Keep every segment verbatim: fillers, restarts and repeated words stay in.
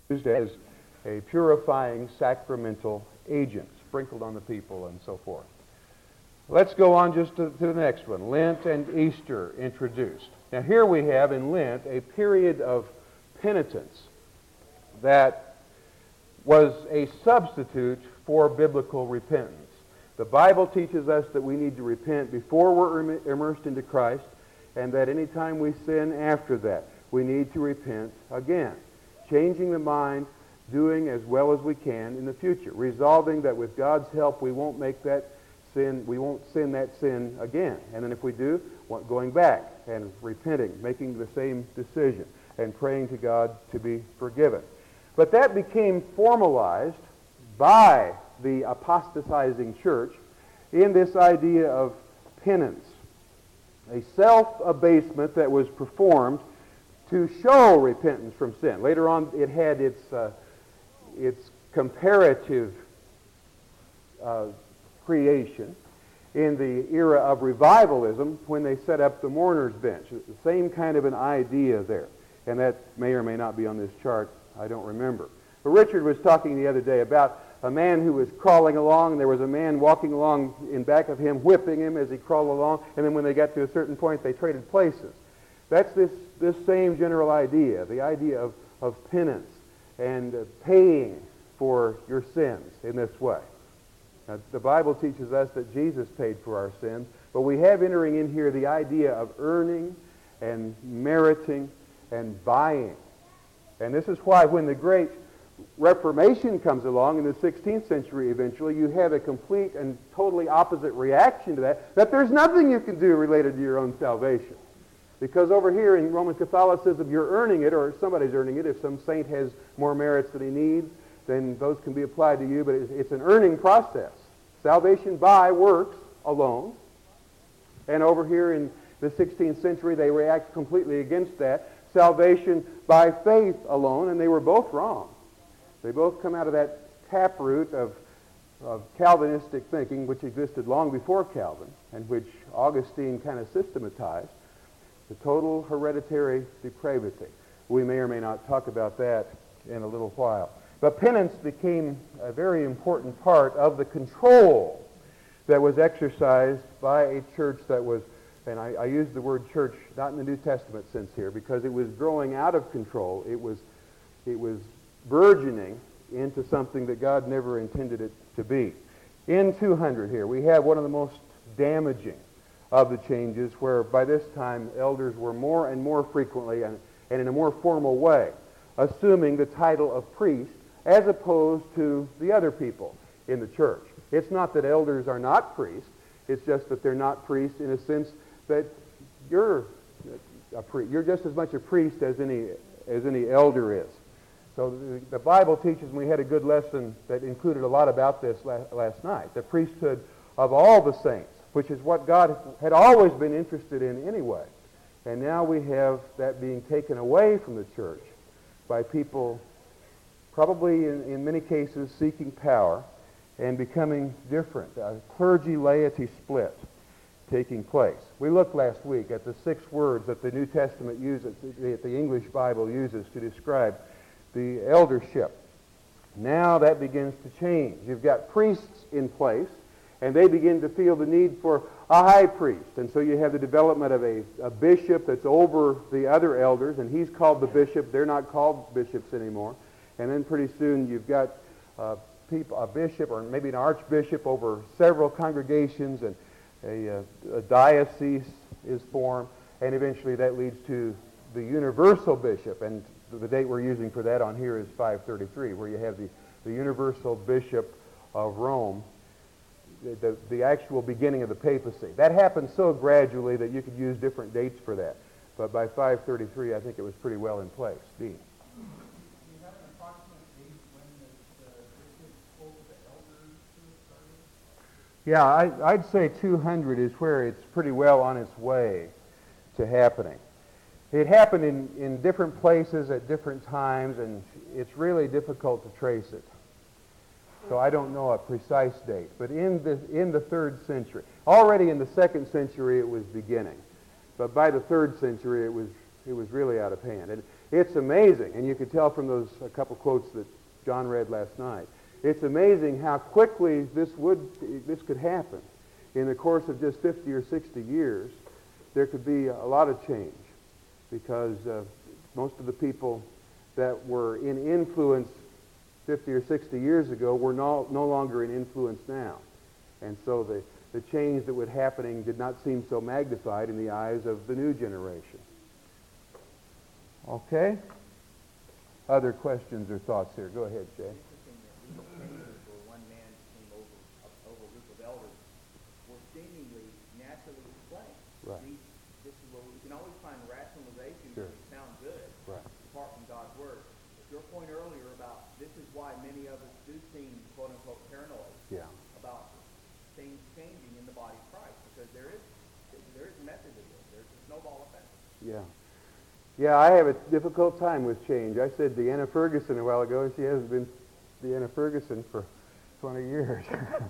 used as a purifying sacramental agent, sprinkled on the people and so forth. Let's go on just to, to the next one, Lent and Easter introduced. Now here we have in Lent a period of penitence that was a substitute for biblical repentance. The Bible teaches us that we need to repent before we're immersed into Christ, and that any time we sin after that, we need to repent again, changing the mind, doing as well as we can in the future, resolving that with God's help we won't make that sin, we won't sin that sin again. And then if we do, going back and repenting, making the same decision, and praying to God to be forgiven. But that became formalized by the apostatizing church in this idea of penance, a self-abasement that was performed to show repentance from sin. Later on, it had its uh, its comparative uh, creation in the era of revivalism when they set up the mourner's bench. The same kind of an idea there. And that may or may not be on this chart. I don't remember. But Richard was talking the other day about a man who was crawling along, and there was a man walking along in back of him, whipping him as he crawled along, and then when they got to a certain point, they traded places. That's this, this same general idea, the idea of, of penance and uh, paying for your sins in this way. Now, the Bible teaches us that Jesus paid for our sins, but we have entering in here the idea of earning and meriting and buying. And this is why when the great Reformation comes along in the sixteenth century eventually, you have a complete and totally opposite reaction to that, that there's nothing you can do related to your own salvation. Because over here in Roman Catholicism, you're earning it, or somebody's earning it. If some saint has more merits than he needs, then those can be applied to you, but it's, it's an earning process. Salvation by works alone. And over here in the sixteenth century, they react completely against that. Salvation by faith alone, and they were both wrong. They both come out of that taproot of, of Calvinistic thinking, which existed long before Calvin, and which Augustine kind of systematized, the total hereditary depravity. We may or may not talk about that in a little while. But penance became a very important part of the control that was exercised by a church that was, and I, I use the word church not in the New Testament sense here, because it was growing out of control. It was, it was burgeoning into something that God never intended it to be. In two hundred here, we have one of the most damaging of the changes, where by this time elders were more and more frequently and, and in a more formal way assuming the title of priest as opposed to the other people in the church. It's not that elders are not priests, it's just that they're not priests in a sense that you're a priest. You're just as much a priest as any as any elder is. So the, the Bible teaches, and we had a good lesson that included a lot about this last, last night, the priesthood of all the saints, which is what God had always been interested in anyway. And now we have that being taken away from the church by people probably in, in many cases seeking power and becoming different. A clergy-laity split taking place. We looked last week at the six words that the New Testament uses, that the English Bible uses to describe the eldership. Now that begins to change. You've got priests in place, and they begin to feel the need for a high priest. And so you have the development of a, a bishop that's over the other elders, and he's called the bishop. They're not called bishops anymore. And then pretty soon you've got uh, people, a bishop or maybe an archbishop over several congregations, and a, a diocese is formed, and eventually that leads to the universal bishop. And the date we're using for that on here is five thirty-three, where you have the, the universal bishop of Rome, the, the, the actual beginning of the papacy. That happened so gradually that you could use different dates for that. But by five thirty-three, I think it was pretty well in place. Dean. Yeah, I, I'd say two hundred is where it's pretty well on its way to happening. It happened in, in different places at different times, and it's really difficult to trace it. So I don't know a precise date. But in the, in the third century, already in the second century it was beginning. But by the third century it was, it was really out of hand. And It's amazing, and you could tell from those a couple quotes that John read last night. It's amazing how quickly this would this could happen. In the course of just fifty or sixty years, there could be a lot of change, because uh, most of the people that were in influence fifty or sixty years ago were no, no longer in influence now. And so the, the change that was happening did not seem so magnified in the eyes of the new generation. Okay? Other questions or thoughts here? Go ahead, Jay. One man came over, over a group of elders were seemingly naturally explained. Right. These, this is where we can always find rationalization Sure. that sound good, Right. apart from God's Word. But your point earlier about this is why many of us do seem, quote unquote, paranoid Yeah. about things changing in the body of Christ, because there is there is method to this. There's a snowball effect. Yeah. Yeah, I have a difficult time with change. I said Deanna Ferguson a while ago. She hasn't been Deanna Ferguson for twenty years.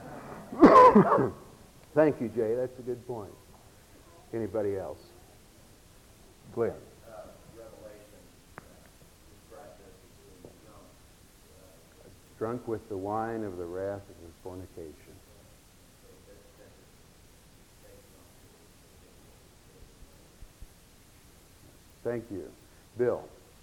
Thank you, Jay. That's a good point. Anybody else? Glenn. Uh, Revelation uh, describes us as being drunk. Uh, Drunk with the wine of the wrath of his fornication. so that's, that's based on Thank you. Bill.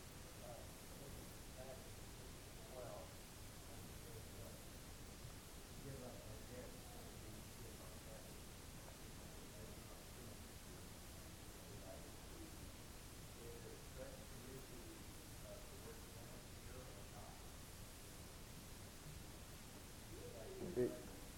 It-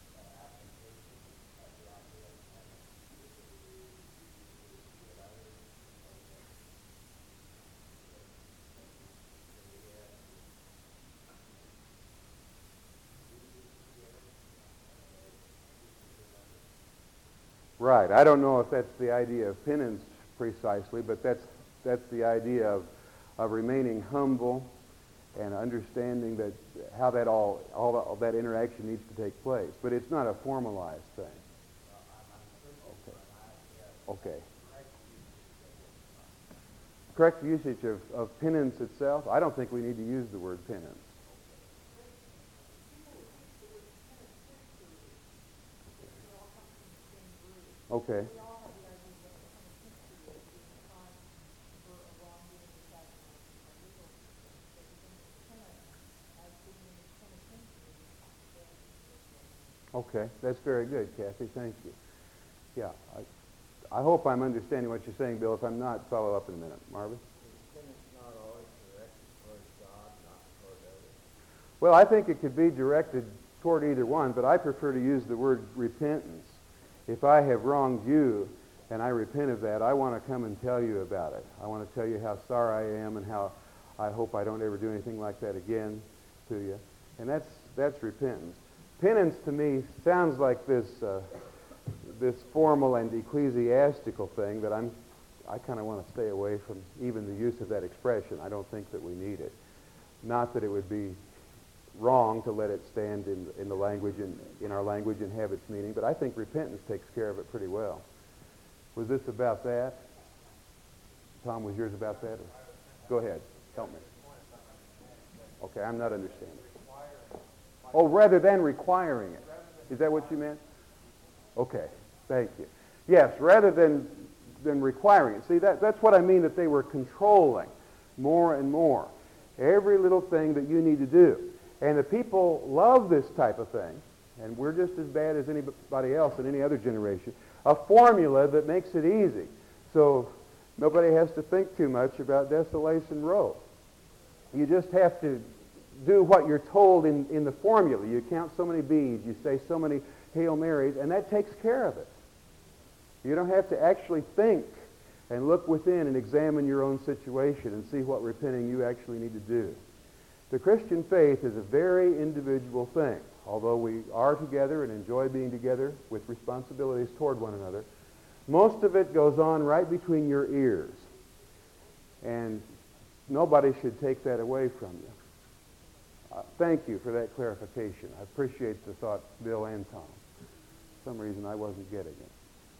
Right. I don't know if that's the idea of penance precisely, but that's that's the idea of of remaining humble and understanding that how that all all, all that interaction needs to take place. But it's not a formalized thing. Okay. Okay. Correct usage of, of penance itself? I don't think we need to use the word penance. Okay. Okay, that's very good, Kathy. Thank you. Yeah, I, I hope I'm understanding what you're saying, Bill. If I'm not, follow up in a minute. Marvin? Well, I think it could be directed toward either one, but I prefer to use the word repentance. If I have wronged you and I repent of that, I want to come and tell you about it. I want to tell you how sorry I am and how I hope I don't ever do anything like that again to you. And that's that's repentance. Penance to me sounds like this uh, this formal and ecclesiastical thing that I'm I kind of want to stay away from even the use of that expression. I don't think that we need it. Not that it would be wrong to let it stand in, in the language and in our language and have its meaning, but I think repentance takes care of it pretty well. Was this about that? Tom, was yours about that? Or? Go ahead. Help me. Okay, I'm not understanding. Oh, rather than requiring it. Is that what you meant? Okay, thank you. Yes, rather than than requiring it. See, that, that's what I mean, that they were controlling more and more every little thing that you need to do. And the people love this type of thing, and we're just as bad as anybody else in any other generation, a formula that makes it easy. So nobody has to think too much about Desolation Row. You just have to do what you're told in, in the formula. You count so many beads, you say so many Hail Marys, and that takes care of it. You don't have to actually think and look within and examine your own situation and see what repenting you actually need to do. The Christian faith is a very individual thing. Although we are together and enjoy being together with responsibilities toward one another, most of it goes on right between your ears. And nobody should take that away from you. Uh, thank you for that clarification. I appreciate the thought, Bill and Tom. For some reason I wasn't getting it.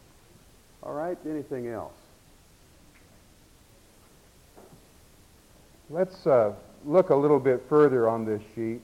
All right, anything else? Let's uh, look a little bit further on this sheet.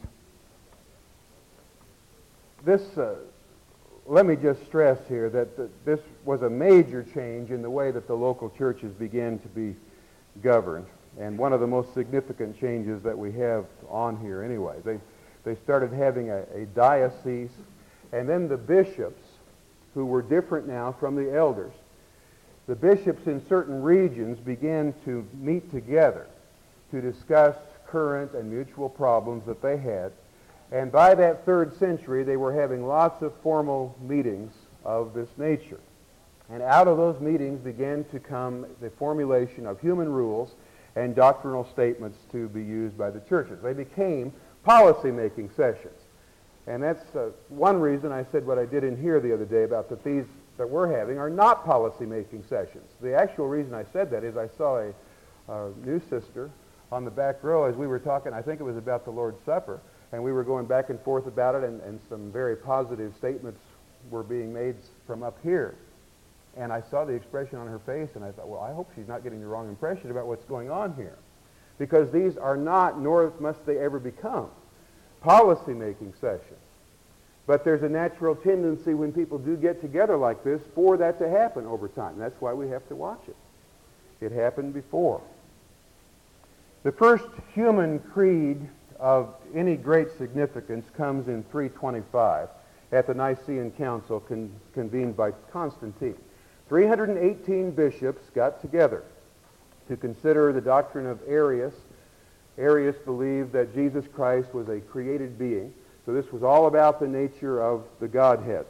This, uh, let me just stress here that the, this was a major change in the way that the local churches began to be governed, and one of the most significant changes that we have on here anyway. They, they started having a, a diocese, and then the bishops, who were different now from the elders. The bishops in certain regions began to meet together to discuss current and mutual problems that they had. And by that third century, they were having lots of formal meetings of this nature. And out of those meetings began to come the formulation of human rules and doctrinal statements to be used by the churches. They became policy-making sessions. And that's uh, one reason I said what I did in here the other day about that these that we're having are not policy-making sessions. The actual reason I said that is I saw a, a new sister on the back row as we were talking. I think it was about the Lord's Supper, and we were going back and forth about it, and, and some very positive statements were being made from up here. And I saw the expression on her face, and I thought, well, I hope she's not getting the wrong impression about what's going on here. Because these are not, nor must they ever become, policy-making sessions. But there's a natural tendency when people do get together like this for that to happen over time. That's why we have to watch it. It happened before. The first human creed of any great significance comes in three twenty-five at the Nicene Council con- convened by Constantine. three hundred eighteen bishops got together to consider the doctrine of Arius. Arius believed that Jesus Christ was a created being. So this was all about the nature of the Godhead.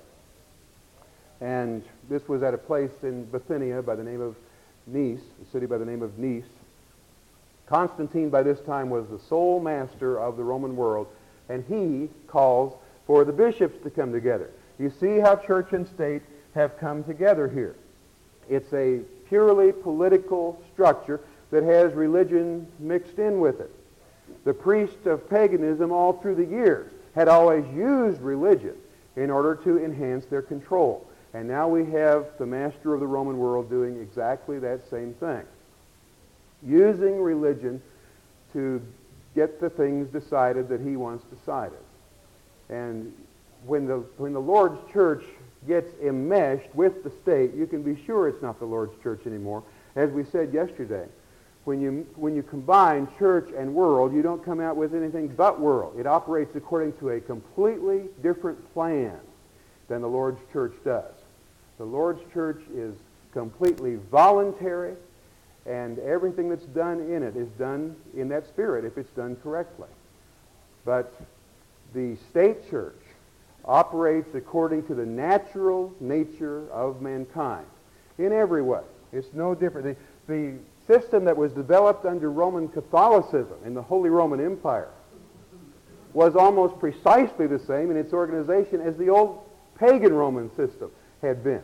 And this was at a place in Bithynia by the name of Nice, a city by the name of Nice. Constantine by this time was the sole master of the Roman world, and he calls for the bishops to come together. You see how church and state have come together here. It's a purely political structure that has religion mixed in with it. The priests of paganism all through the years had always used religion in order to enhance their control. And now we have the master of the Roman world doing exactly that same thing. Using religion to get the things decided that he wants decided. And when the, when the Lord's church gets enmeshed with the state, you can be sure it's not the Lord's church anymore. As we said yesterday, When you, when you combine church and world, you don't come out with anything but world. It operates according to a completely different plan than the Lord's church does. The Lord's church is completely voluntary, and everything that's done in it is done in that spirit if it's done correctly. But the state church operates according to the natural nature of mankind in every way. It's no different. The, the system that was developed under Roman Catholicism in the Holy Roman Empire was almost precisely the same in its organization as the old pagan Roman system had been.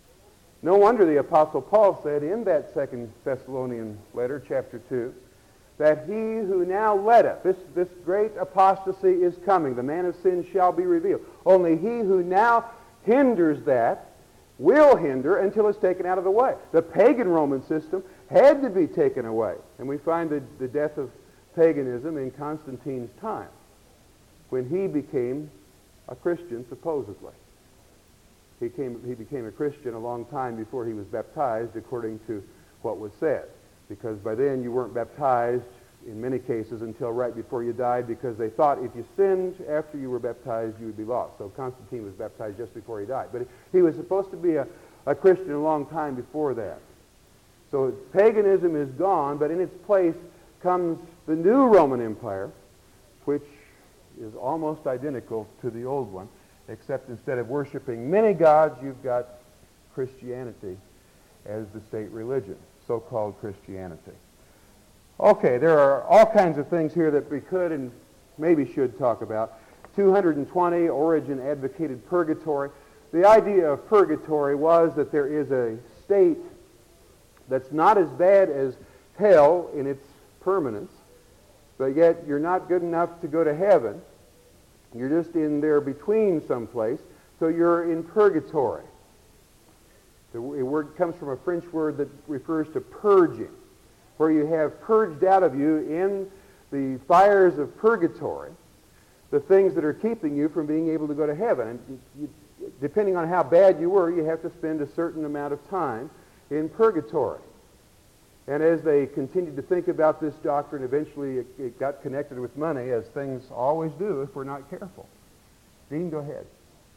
No wonder the Apostle Paul said in that Second Thessalonian letter, chapter two, that he who now letteth, this, this great apostasy is coming, the man of sin shall be revealed. Only he who now hinders that will hinder until it's taken out of the way. The pagan Roman system had to be taken away. And we find the, the death of paganism in Constantine's time, when he became a Christian, supposedly. He, came, he became a Christian a long time before he was baptized, according to what was said. Because by then you weren't baptized, in many cases, until right before you died, because they thought if you sinned after you were baptized, you would be lost. So Constantine was baptized just before he died. But he was supposed to be a, a Christian a long time before that. So paganism is gone, but in its place comes the new Roman Empire, which is almost identical to the old one, except instead of worshiping many gods, you've got Christianity as the state religion, so-called Christianity. Okay, there are all kinds of things here that we could and maybe should talk about. two hundred twenty, Origen advocated purgatory. The idea of purgatory was that there is a state that's not as bad as hell in its permanence, but yet you're not good enough to go to heaven. You're just in there between someplace, so you're in purgatory. The word comes from a French word that refers to purging. where you have purged out of you in the fires of purgatory the things that are keeping you from being able to go to heaven. And you, you, depending on how bad you were, you have to spend a certain amount of time in purgatory. And as they continued to think about this doctrine, eventually it, it got connected with money, as things always do if we're not careful. Dean, go ahead.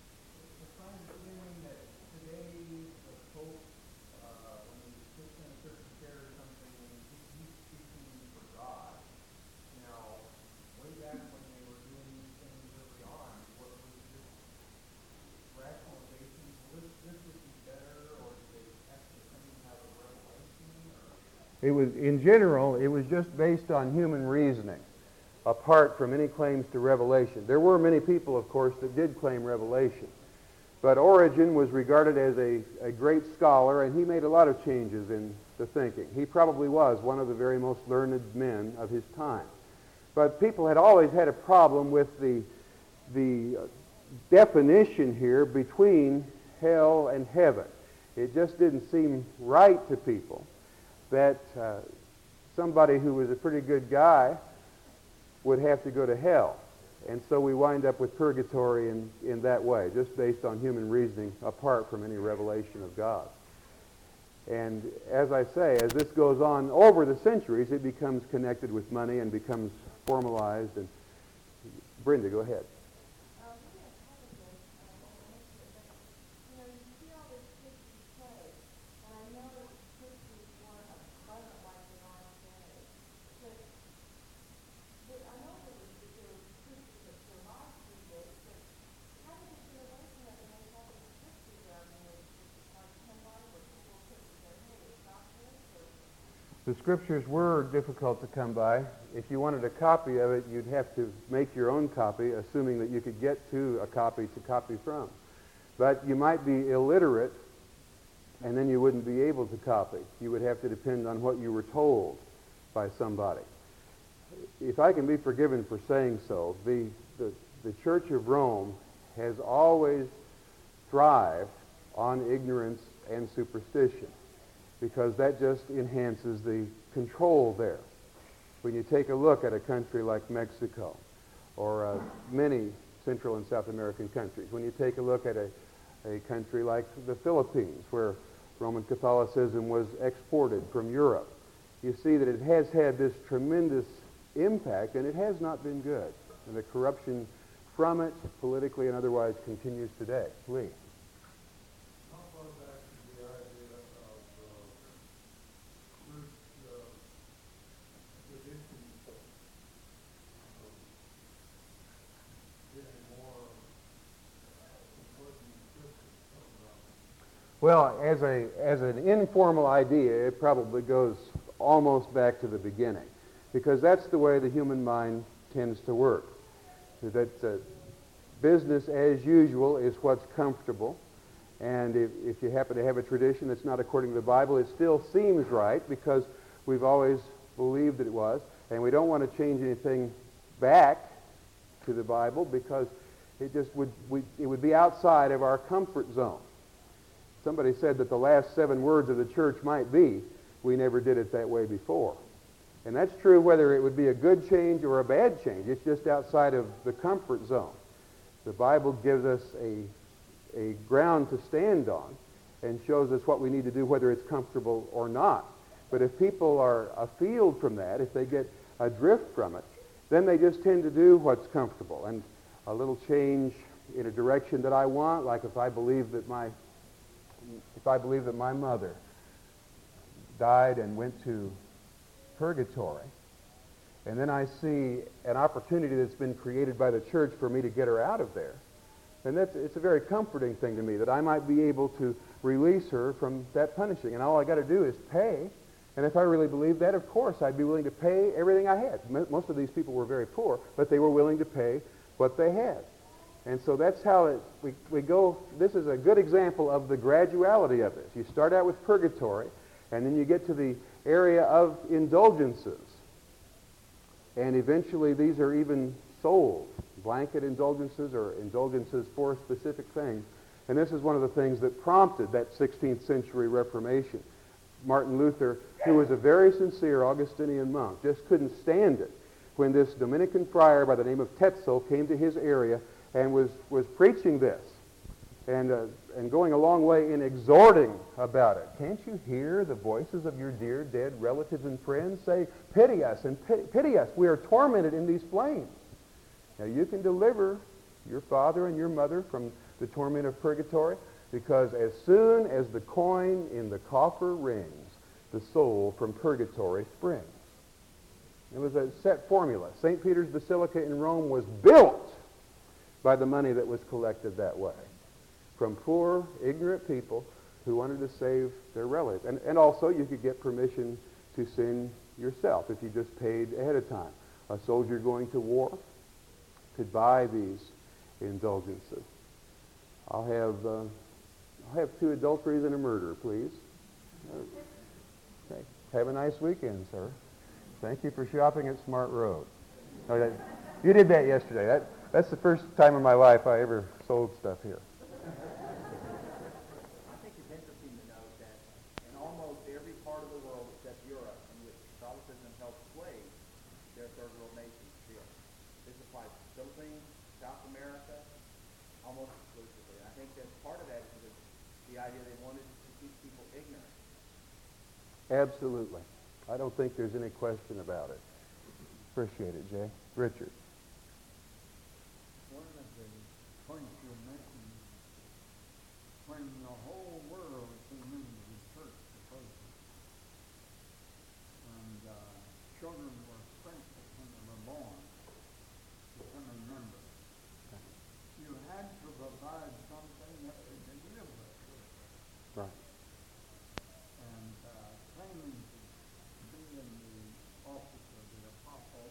It was, in general, it was just based on human reasoning, apart from any claims to revelation. There were many people, of course, that did claim revelation. But Origen was regarded as a, a great scholar, and he made a lot of changes in the thinking. He probably was one of the very most learned men of his time. But people had always had a problem with the, the definition here between hell and heaven. It just didn't seem right to people that uh, somebody who was a pretty good guy would have to go to hell. And so we wind up with purgatory in, in that way, just based on human reasoning, apart from any revelation of God. And as I say, as this goes on over the centuries, it becomes connected with money and becomes formalized. And Brenda, go ahead. The scriptures were difficult to come by. If you wanted a copy of it, you'd have to make your own copy, assuming that you could get to a copy to copy from. But you might be illiterate, and then you wouldn't be able to copy. You would have to depend on what you were told by somebody. If I can be forgiven for saying so, the, the, the Church of Rome has always thrived on ignorance and superstition, because that just enhances the control there. When you take a look at a country like Mexico, or uh, many Central and South American countries, when you take a look at a, a country like the Philippines, where Roman Catholicism was exported from Europe, you see that it has had this tremendous impact, and it has not been good. And the corruption from it, politically and otherwise, continues today. Lee. Well, as a as an informal idea, it probably goes almost back to the beginning, because that's the way the human mind tends to work. That uh, business as usual is what's comfortable, and if, if you happen to have a tradition that's not according to the Bible, it still seems right because we've always believed that it was, and we don't want to change anything back to the Bible because it just would we, it would be outside of our comfort zone. Somebody said that the last seven words of the church might be, "We never did it that way before." And that's true whether it would be a good change or a bad change. It's just outside of the comfort zone. The Bible gives us a, a ground to stand on and shows us what we need to do, whether it's comfortable or not. But if people are afield from that, if they get adrift from it, then they just tend to do what's comfortable. And a little change in a direction that I want, like if I believe that my If I believe that my mother died and went to purgatory, and then I see an opportunity that's been created by the church for me to get her out of there, then that's, it's a very comforting thing to me that I might be able to release her from that punishing. And all I got to do is pay. And if I really believed that, of course, I'd be willing to pay everything I had. Most of these people were very poor, but they were willing to pay what they had. And so that's how it, we, we go. This is a good example of the graduality of this. You start out with purgatory, and then you get to the area of indulgences. And eventually these are even sold, blanket indulgences or indulgences for specific things. And this is one of the things that prompted that sixteenth century Reformation. Martin Luther, who was a very sincere Augustinian monk, just couldn't stand it when this Dominican friar by the name of Tetzel came to his area and was, was preaching this and, uh, and going a long way in exhorting about it. Can't you hear the voices of your dear dead relatives and friends say, pity us and pity, pity us. We are tormented in these flames. Now you can deliver your father and your mother from the torment of purgatory, because as soon as the coin in the coffer rings, the soul from purgatory springs. It was a set formula. Saint Peter's Basilica in Rome was built by the money that was collected that way from poor, ignorant people who wanted to save their relatives. And, and also you could get permission to sin yourself if you just paid ahead of time. A soldier going to war could buy these indulgences. I'll have, uh, I'll have two adulteries and a murder, please. Okay. Have a nice weekend, sir. Thank you for shopping at Smart Road. Oh, that, you did that yesterday. That, that's the first time in my life I ever sold stuff here. I think it's interesting to note that in almost every part of the world except Europe in which Catholicism held sway, there are third world nations still. This applies to the Philippines, South America, almost exclusively. And I think that part of that is the idea they wanted to keep people ignorant. Absolutely. I don't think there's any question about it. Appreciate it, Jay. Richard. One of the points you mentioned, when the whole world came into the church, supposedly, and uh, children were sprinkled when they were born, you can remember. You had to provide something that they could live with. Right. And uh, claiming to be in the office of the apostle,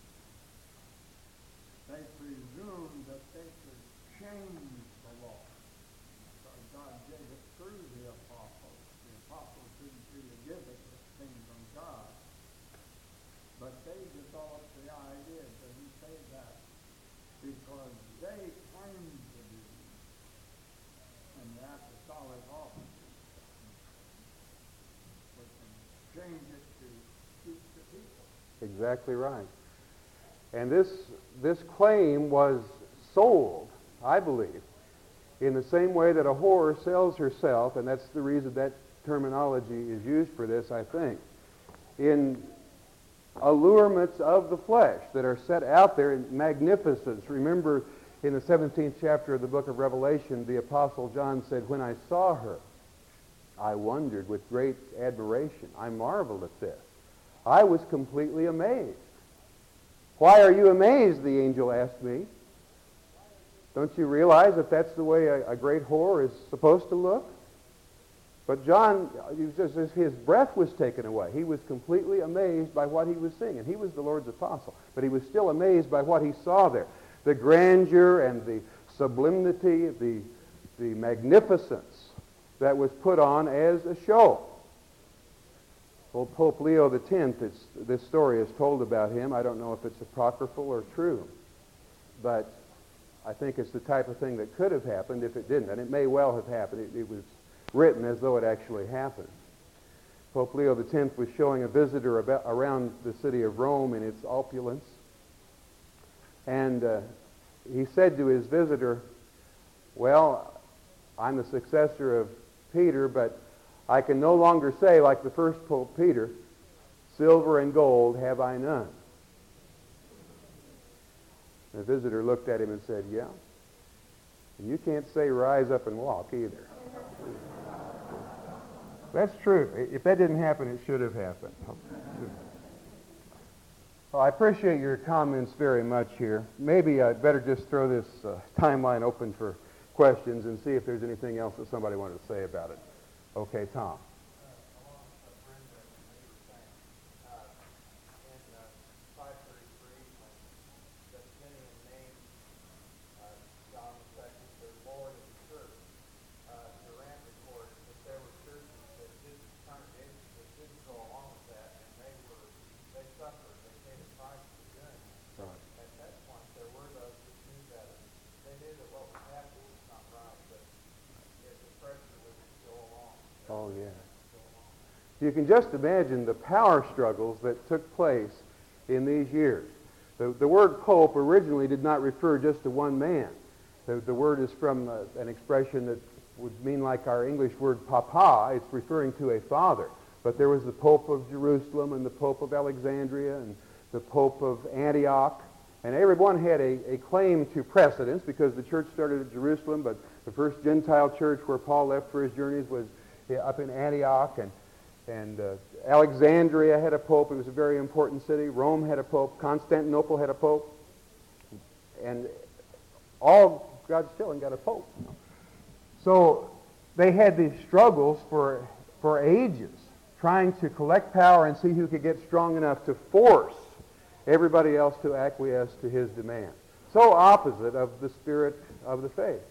they presumed that they could change the law. Because God gave it through the apostles. The apostles didn't really give it, it came from God. But they developed the idea, doesn't say that, because they claimed to be in the apostolic office. We can change it to suit the people. Exactly right. And this, this claim was sold, I believe, in the same way that a whore sells herself, and that's the reason that terminology is used for this, I think, in allurements of the flesh that are set out there in magnificence. Remember, in the seventeenth chapter of the book of Revelation, the Apostle John said, when I saw her, I wondered with great admiration. I marveled at this. I was completely amazed. Why are you amazed, the angel asked me. Don't you realize that that's the way a, a great whore is supposed to look? But John, his breath was taken away. He was completely amazed by what he was seeing. And he was the Lord's apostle. But he was still amazed by what he saw there. The grandeur and the sublimity, the, the magnificence that was put on as a show. Old Pope Leo the tenth, it's, this story is told about him. I don't know if it's apocryphal or true. But I think it's the type of thing that could have happened if it didn't. And it may well have happened. It, it was written as though it actually happened. Pope Leo the tenth was showing a visitor about, around the city of Rome in its opulence. And uh, he said to his visitor, well, I'm the successor of Peter, but I can no longer say, like the first Pope Peter, silver and gold have I none. The visitor looked at him and said, yeah, and you can't say rise up and walk either. That's true. If that didn't happen, it should have happened. Well, I appreciate your comments very much here. Maybe I'd better just throw this uh, timeline open for questions and see if there's anything else that somebody wanted to say about it. Okay, Tom. Oh, yeah. You can just imagine the power struggles that took place in these years. The, the word pope originally did not refer just to one man. The, the word is from uh, an expression that would mean like our English word papa. It's referring to a father. But there was the Pope of Jerusalem and the Pope of Alexandria and the Pope of Antioch. And everyone had a, a claim to precedence because the church started at Jerusalem, but the first Gentile church where Paul left for his journeys was up in Antioch. And, and uh, Alexandria had a pope. It was a very important city. Rome had a pope. Constantinople had a pope. And all God's children got a pope. So they had these struggles for, for ages, trying to collect power and see who could get strong enough to force everybody else to acquiesce to his demand. So opposite of the spirit of the faith.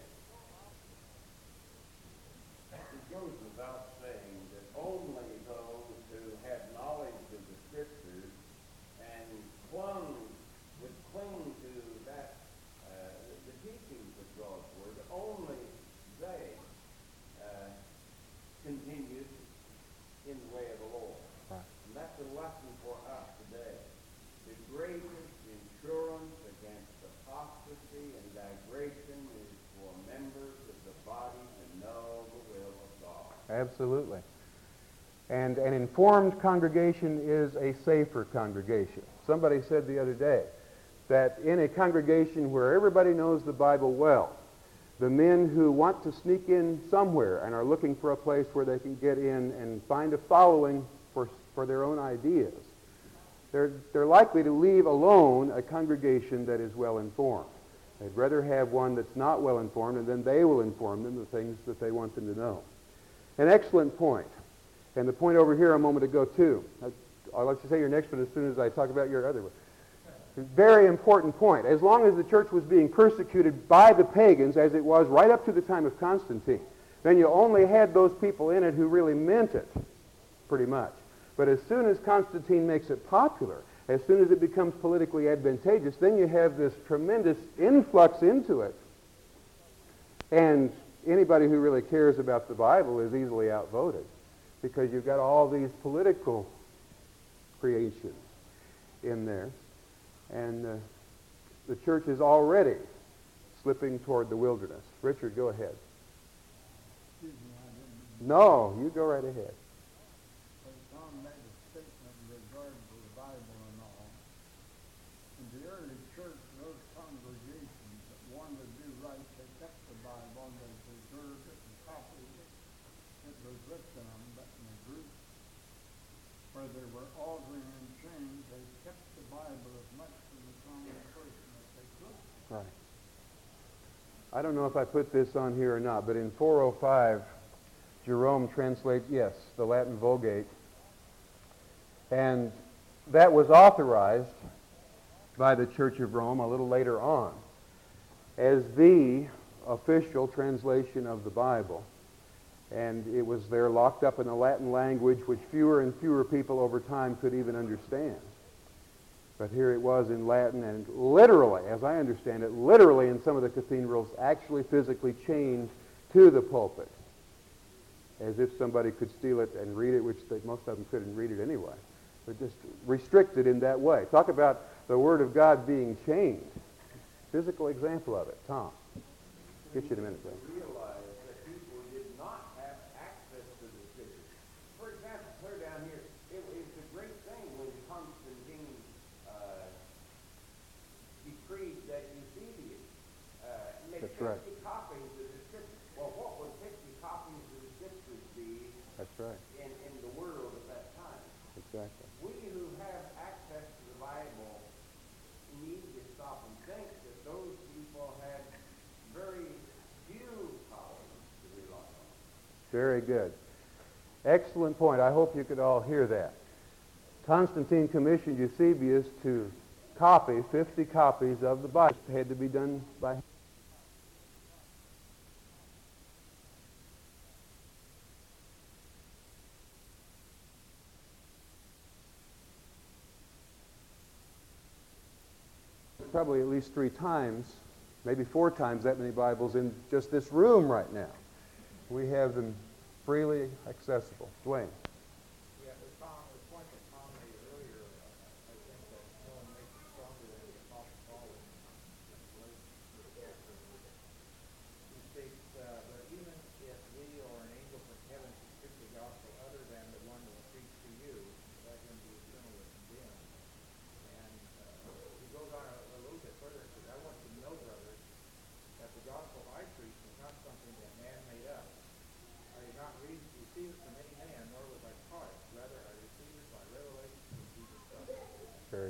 It goes without saying that only those who had knowledge of the Scriptures and clung, would cling to that, uh, the teachings of God's Word, only they uh, continued in the way of the Lord. Right. And that's a lesson for us today. The greatest insurance against apostasy and digression is for members of the body to know the will of God. Absolutely. And an informed congregation is a safer congregation. Somebody said the other day that in a congregation where everybody knows the Bible well, the men who want to sneak in somewhere and are looking for a place where they can get in and find a following for, for their own ideas, they're, they're likely to leave alone a congregation that is well informed. They'd rather have one that's not well informed, and then they will inform them the things that they want them to know. An excellent point. And the point over here a moment ago, too. I'll let you say your next one as soon as I talk about your other one. Very important point. As long as the church was being persecuted by the pagans, as it was right up to the time of Constantine, then you only had those people in it who really meant it, pretty much. But as soon as Constantine makes it popular, as soon as it becomes politically advantageous, then you have this tremendous influx into it. And anybody who really cares about the Bible is easily outvoted because you've got all these political creations in there. And uh, the church is already slipping toward the wilderness. Richard, go ahead. Excuse me, I didn't. No, you go right ahead. But Tom made a statement in regard to the Bible and all. In the early church, those congregations that wanted to do right, they kept the Bible and they preserved it and copied it. It was written on, but in a group where they were altering and changing, they kept the Bible as much for the common person as they could. Right. I don't know if I put this on here or not, but in four oh five, Jerome translates, yes, the Latin Vulgate. And that was authorized by the Church of Rome a little later on as the official translation of the Bible. And it was there locked up in the Latin language, which fewer and fewer people over time could even understand. But here it was in Latin, and literally, as I understand it, literally in some of the cathedrals, actually physically chained to the pulpit, as if somebody could steal it and read it, which they, most of them couldn't read it anyway. But just restricted in that way. Talk about the Word of God being chained. Physical example of it. Tom, get you in a minute, please. Realize that people did not have access to the Scriptures. For example, clear down here, it, it's a great thing when Constantine uh, decreed that Eusebius uh, make That's fifty right. copies of the Scriptures. Well, what would fifty copies of the Scriptures be That's right. in, in the world at that time? Exactly. We who have access to the Bible need to stop and think that those people had very few copies to rely on. Very good. Excellent point. I hope you could all hear that. Constantine commissioned Eusebius to copy fifty copies of the Bible. It had to be done by hand. Probably at least three times, maybe four times that many Bibles in just this room right now. We have them freely accessible. Dwayne. Yeah,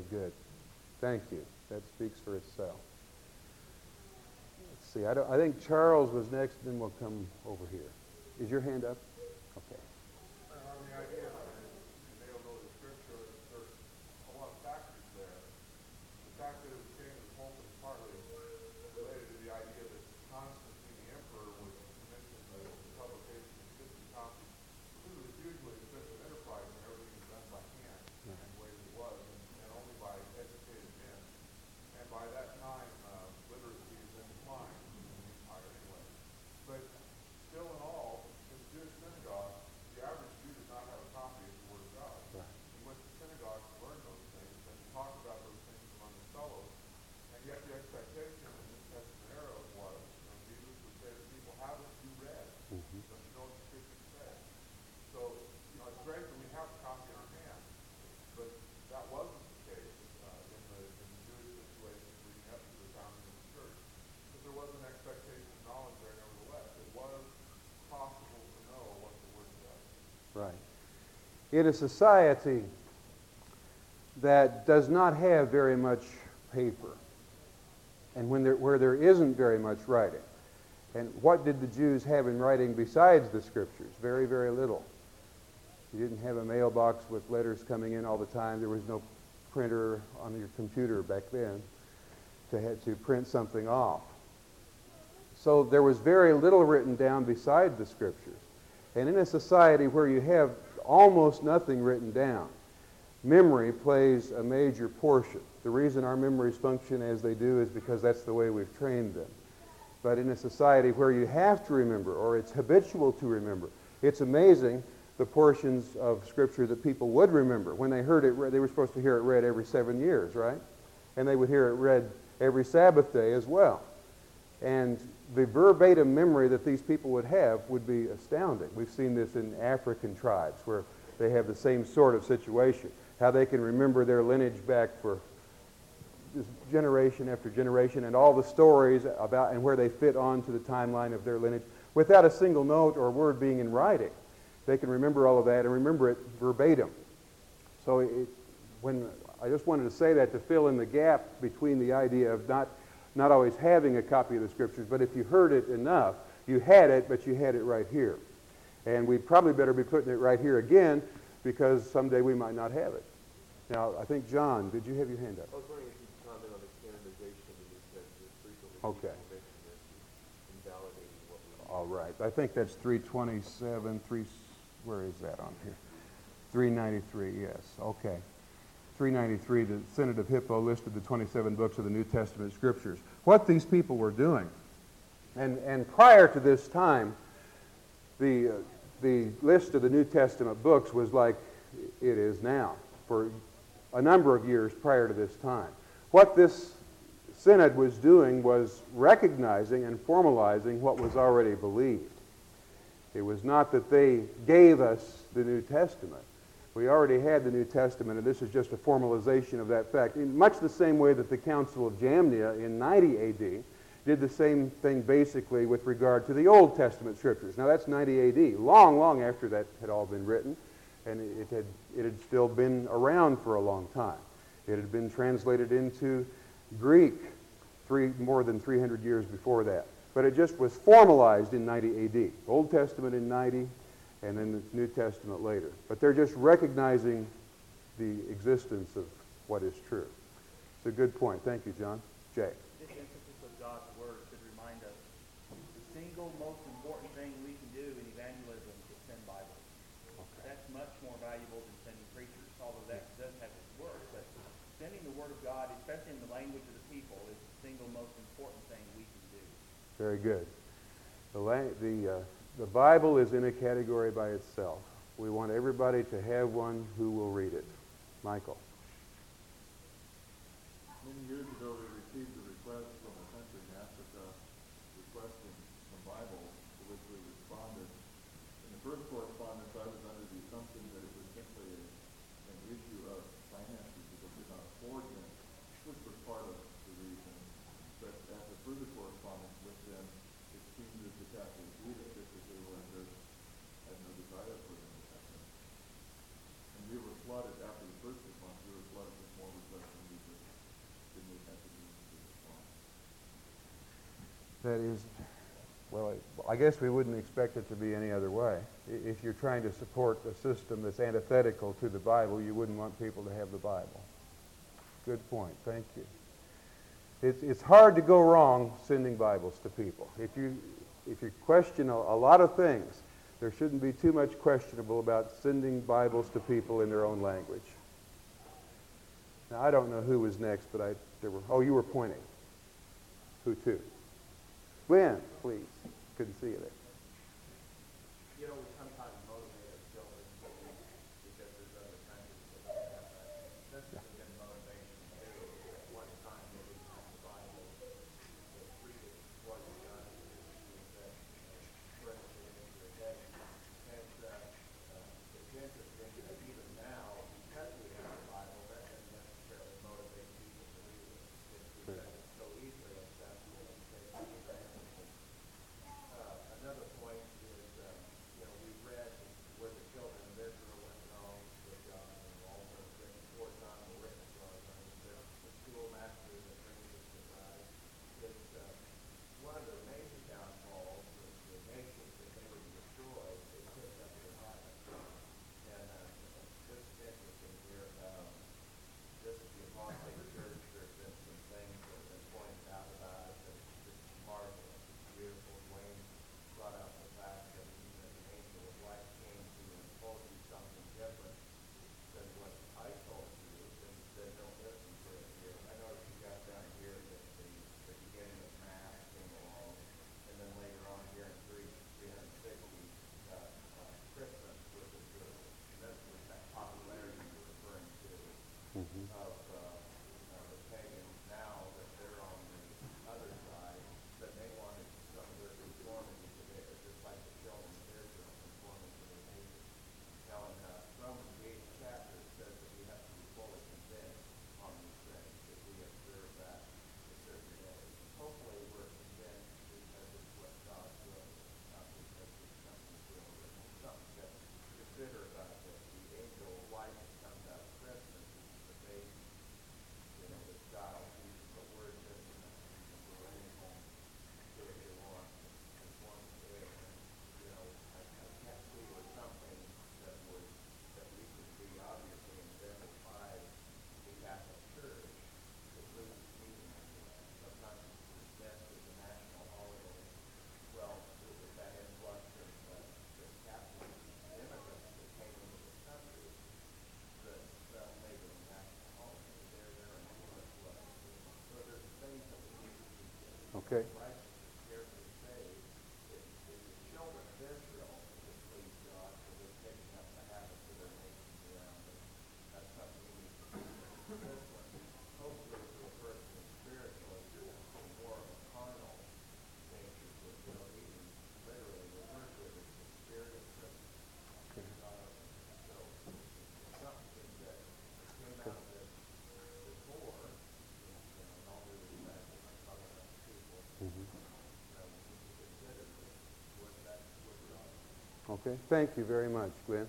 good. Thank you. That speaks for itself. Let's see. I, don't, I think Charles was next, then we'll come over here. Is your hand up? Okay. On the idea of availability of Scripture, there's a lot of factors there. The fact that it was changed the pulpit is partly related to the idea that Constantine the Emperor was commissioned the publication of fifty copies. Because it was usually a expensive enterprise and everything was done by hand in the way that it was, and, and only by educated men. And by that time, uh, literacy was in decline in the empire anyway. But still in all, in the Jewish synagogue, the average Jew did not have a copy of the Word of God. Right. He went to synagogue to learn those things and talk about those things among his fellows. And yet the expectation in the New Testament era was, you know, Jesus would say to people, haven't you read? Mm-hmm. Don't you know what the Scriptures say? So, you know, it's great that we have a copy in our hand, but that wasn't the case uh, in, the, in the Jewish situation leading up to the founding of the church. But there was an expectation of knowledge there nevertheless. It was possible to know what the Word says. Right. In a society that does not have very much paper, and when there, where there isn't very much writing, and what did the Jews have in writing besides the Scriptures? Very, very little. You didn't have a mailbox with letters coming in all the time. There was no printer on your computer back then to have to print something off. So there was very little written down beside the Scriptures. And in a society where you have almost nothing written down, memory plays a major portion. The reason our memories function as they do is because that's the way we've trained them. But in a society where you have to remember, or it's habitual to remember, it's amazing the portions of Scripture that people would remember. When they heard it read, they were supposed to hear it read every seven years, right? And they would hear it read every Sabbath day as well. And the verbatim memory that these people would have would be astounding. We've seen this in African tribes where they have the same sort of situation, how they can remember their lineage back for this generation after generation, and all the stories about and where they fit onto the timeline of their lineage without a single note or word being in writing. They can remember all of that and remember it verbatim. So it, when I just wanted to say that to fill in the gap between the idea of not not always having a copy of the Scriptures, but if you heard it enough, you had it, but you had it right here. And we'd probably better be putting it right here again, because someday we might not have it. Now, I think, John, did you have your hand up? I was wondering if you could comment on the canonization of the New Testament. Frequently Okay. people mention this as invalidating what we All right. I think that's three twenty-seven, three, where is that on here? three ninety-three, yes. Okay. three ninety-three, the Synod of Hippo listed the twenty-seven books of the New Testament Scriptures. What these people were doing, and, and prior to this time, the, uh, the list of the New Testament books was like it is now for a number of years prior to this time. What this Synod was doing was recognizing and formalizing what was already believed. It was not that they gave us the New Testament. We already had the New Testament, and this is just a formalization of that fact. In much the same way that the Council of Jamnia in ninety A D did the same thing basically with regard to the Old Testament Scriptures. Now that's ninety A D, long, long after that had all been written, and it had, it had still been around for a long time. It had been translated into Greek three, more than three hundred years before that. But it just was formalized in ninety A D. Old Testament in ninety, and then the New Testament later. But they're just recognizing the existence of what is true. It's a good point. Thank you, John. Jay. This emphasis of God's Word should remind us the single most important thing we can do in evangelism is send Bibles. Okay. That's much more valuable than sending preachers, although that does have its work. But sending the Word of God, especially in the language of the people, is the single most important thing we can do. Very good. The, la- the, uh, the Bible is in a category by itself. We want everybody to have one who will read it. Michael. Many years ago, we received a request from a country in Africa requesting some Bibles, to which we responded. In the first correspondence, I was under the assumption that it was simply a, an issue of finances because we could not afford them, which was part of the reason. But after further correspondence with them, it seemed that the Catholic leadership that they were under had no desire for them to have them. And we were flooded after the first response. We that is, well, I guess we wouldn't expect it to be any other way. If you're trying to support a system that's antithetical to the Bible, you wouldn't want people to have the Bible. Good point. Thank you. It's, it's hard to go wrong sending Bibles to people. If you, if you question a, a lot of things, there shouldn't be too much questionable about sending Bibles to people in their own language. Now, I don't know who was next, but I, there were, oh, you were pointing. Who to? Glenn, please. Couldn't see you there. You know, we sometimes motivate our children because there's other countries that don't have that. This has been motivation too. At one time they didn't have the Bible. They treated what God said vertically into their day. And uh, uh, it's interesting that even now, because we have the Bible, that doesn't necessarily motivate people to read it. It's because it's so easily accessible and taken advantage of. Uh, another point is, uh, you know, we read where the children of Israel went wrong with God, and all the written towards on the written towards on the, the schoolmaster that brings us to God. It's uh, one of their major downfalls was the nations that they would destroy, they picked up their habits. And uh, this is interesting here. Um, this is the apostate church. There's been some things that have been pointed out about it that it's just marvelous. It's beautiful. Wayne brought out the fact that even an angel of light came to you and told you something different than what I told you, and said, don't listen to it here. I noticed you got down here that the, the beginning of Mass came along, and then later on here in three, three sixty, uh, uh, Christmas was a good. And that's what that popularity you're referring to Mm-hmm. of uh, uh, the pagans now that they're on the other side, that they wanted some of their conformity to theirs, just like the children of Israel conforming to their neighbors. Now in uh, Romans the eighth chapter it says that we have to be fully convinced on these things if we observe that to certain days. Hopefully we're convinced because it's what God's will is, not because it's something real written. Something to consider about this. The angel of light that comes out of Christmas is the baby, you know, the child. You can put words in it, you can do anything to it you want, conform to it. And, you know, I, I can't see where something that would, that we could be obviously invented by the Catholic Church could lose its meaning. Sometimes it's dismissed as a national holiday. Well, with that influx of uh, the Catholic immigrants that came into this country, that that made it a national holiday. They're there in the first place. So there's things that we need to consider. Okay. Righteous is scarcely saved. If, if the children of Israel would please God, so they're taking up the habits of their nations around them. That's something we need to consider. This one, hopefully for a person who's spiritual, if you're more of a carnal nature, would you know, even literally refer to it as the spirit of Christmas. Okay. Uh, so it's something that came out of this before, you know, in all due respect, I'm not talking about the people. Mm-hmm. Uh, we need to consider this, what that would be. Okay. Thank you very much, Glenn.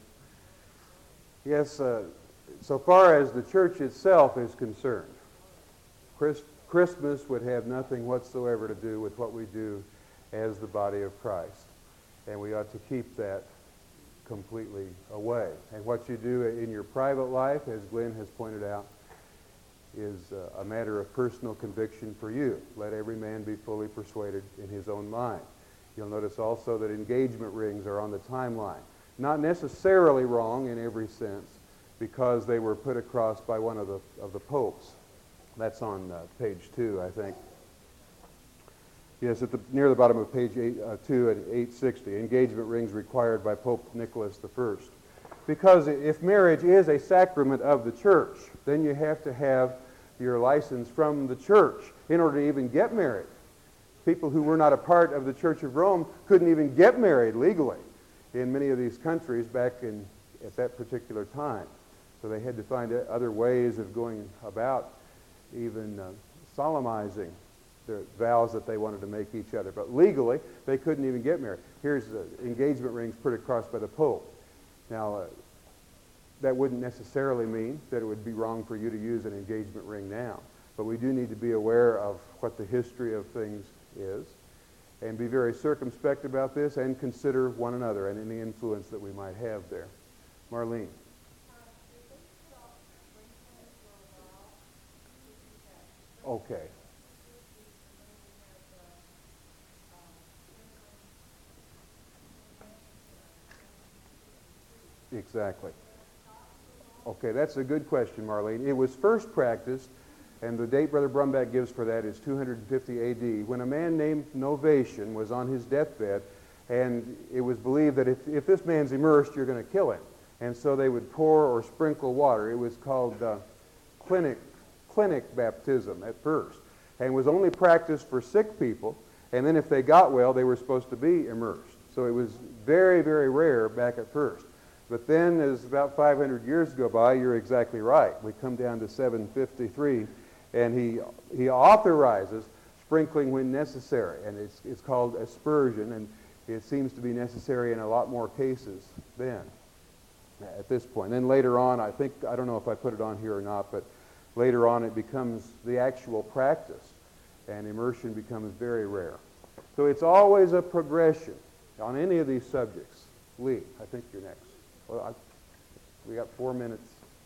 Yes, uh, so far as the church itself is concerned, Christ, Christmas would have nothing whatsoever to do with what we do as the body of Christ. And we ought to keep that completely away. And what you do in your private life, as Glenn has pointed out, is uh, a matter of personal conviction for you. Let every man be fully persuaded in his own mind. You'll notice also that engagement rings are on the timeline. Not necessarily wrong in every sense, because they were put across by one of the of the popes. That's on uh, page two, I think. Yes, at the near the bottom of page eight, uh, two at eight sixty. Engagement rings required by Pope Nicholas the First. Because if marriage is a sacrament of the church, then you have to have your license from the church in order to even get married. People who were not a part of the Church of Rome couldn't even get married legally in many of these countries back in at that particular time. So they had to find other ways of going about even uh, solemnizing the vows that they wanted to make each other. But legally, they couldn't even get married. Here's the engagement rings put across by the Pope. Now, uh, that wouldn't necessarily mean that it would be wrong for you to use an engagement ring now. But we do need to be aware of what the history of things is. and be very circumspect about this and consider one another and any influence that we might have there. Marlene. Okay. Exactly. Okay, that's a good question, Marlene. It was first practiced, and the date Brother Brumback gives for that is two hundred fifty A D, when a man named Novatian was on his deathbed, and it was believed that if, if this man's immersed, you're going to kill him. And so they would pour or sprinkle water. It was called uh, clinic, clinic baptism at first, and was only practiced for sick people, and then if they got well, they were supposed to be immersed. So it was very, very rare back at first. But then, as about five hundred years go by, you're exactly right. We come down to seven fifty-three, and he he authorizes sprinkling when necessary, and it's it's called aspersion, and it seems to be necessary in a lot more cases then, at this point. Then later on, I think, I don't know if I put it on here or not, but later on it becomes the actual practice, and immersion becomes very rare. So it's always a progression on any of these subjects. Lee, I think you're next. Well, I, we got four minutes.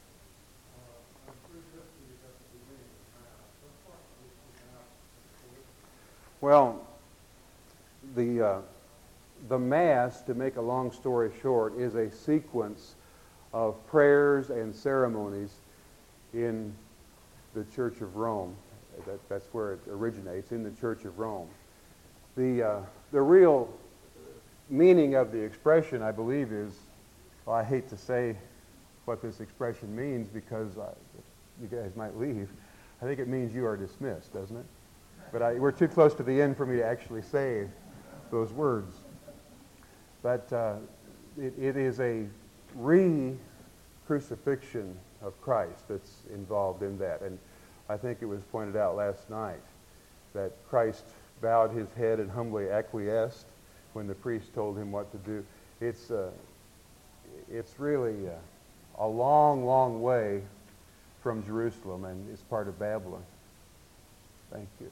Well, the uh, the Mass, to make a long story short, is a sequence of prayers and ceremonies in the Church of Rome. That, that's where it originates, in the Church of Rome. The uh, the real meaning of the expression, I believe, is, well, I hate to say what this expression means because I, you guys might leave. I think it means you are dismissed, doesn't it? But I, we're too close to the end for me to actually say those words. But uh, it, it is a re-crucifixion of Christ that's involved in that. And I think it was pointed out last night that Christ bowed his head and humbly acquiesced when the priest told him what to do. It's uh, it's really uh, a long, long way from Jerusalem, and it's part of Babylon. Thank you.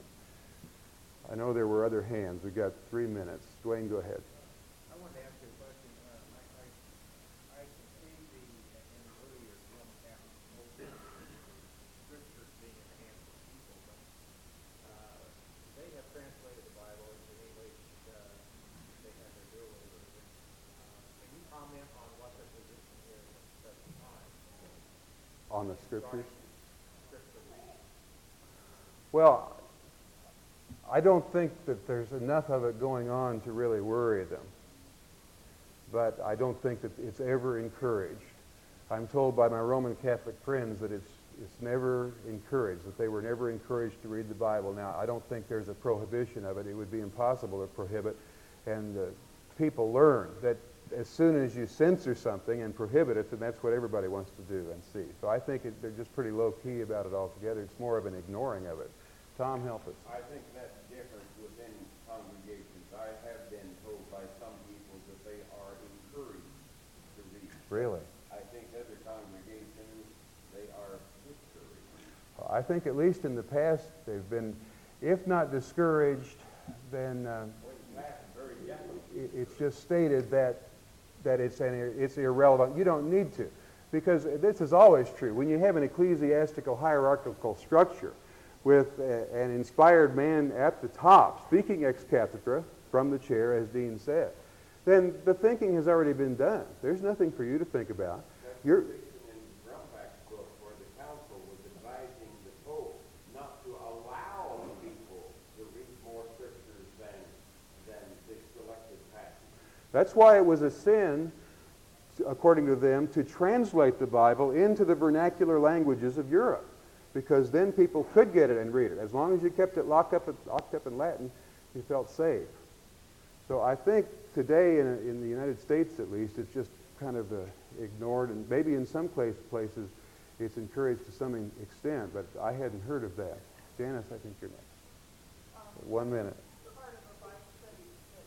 I know there were other hands. We've got three minutes. Dwayne, go ahead. I wanted to ask you a question. Uh, I, I, I can see the, in the earlier Roman Catholic scriptures being in the hands of people, but uh, they have translated the Bible into English. Uh, they have their deal with it. Uh, can you comment on what their position is at the present time? On the scriptures? Scripture reading. Well, I don't think that there's enough of it going on to really worry them. But I don't think that it's ever encouraged. I'm told by my Roman Catholic friends that it's it's never encouraged, that they were never encouraged to read the Bible. Now, I don't think there's a prohibition of it. It would be impossible to prohibit. And uh, people learn that as soon as you censor something and prohibit it, then that's what everybody wants to do and see. So I think it, they're just pretty low-key about it altogether. It's more of an ignoring of it. Tom, help us. I think that's different within congregations. I have been told by some people that they are encouraged to read. Really? I think other congregations, they are discouraged. I think at least in the past they've been, if not discouraged, then uh, Well, that's very definitely. it, it's just stated that that it's an, it's irrelevant. You don't need to, because this is always true. When you have an ecclesiastical hierarchical structure with a, an inspired man at the top, speaking ex cathedra from the chair, as Dean said, then the thinking has already been done. There's nothing for you to think about. That's You're, the position in Brumback's book where the council was advising the Pope not to allow people to read more scriptures than, than the selected passage. that's why it was a sin, according to them, to translate the Bible into the vernacular languages of Europe, because then people could get it and read it. As long as you kept it locked up, locked up in Latin, you felt safe. So I think today, in, in the United States at least, it's just kind of uh, ignored, and maybe in some place, places it's encouraged to some extent, but I hadn't heard of that. Janice, I think you're next. Um, One minute. part of a Bible study that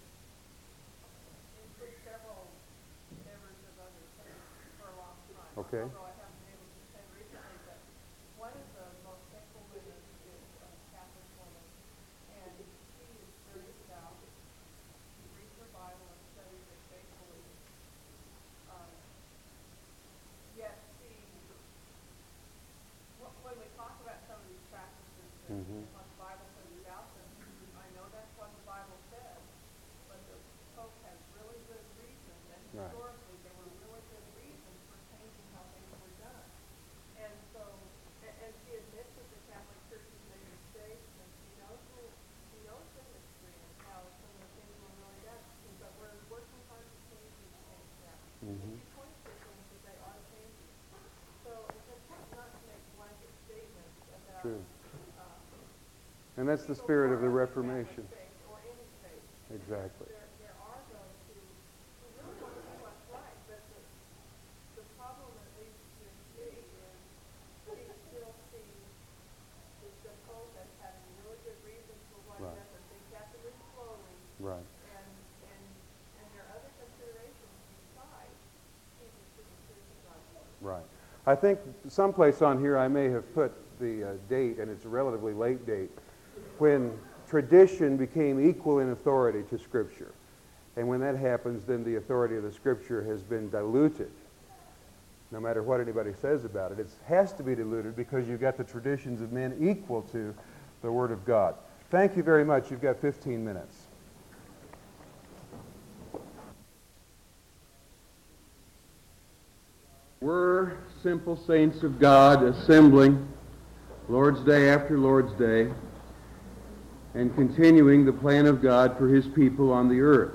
includes several members of other faiths for a long time. Okay. Although I haven't been able to attend recently, but one of the most faithful women is a Catholic woman, and she is very stout, And that's the people spirit of the are in the Reformation. Catholic faith or any faith. Exactly. There, there are those who, who really want to do what's right, but the, the problem at least in me is we still see the, the Pope as having really good reasons for what Right. he does, and things have to move slowly, Right. and, and, and there are other considerations besides keeping to the truth of God's word. Right. I think someplace on here I may have put the uh, date, and it's a relatively late date, when tradition became equal in authority to Scripture. And when that happens, then the authority of the Scripture has been diluted. No matter what anybody says about it, it has to be diluted because you've got the traditions of men equal to the Word of God. Thank you very much. You've got fifteen minutes. We're simple saints of God assembling Lord's Day after Lord's Day and continuing the plan of God for His people on the earth.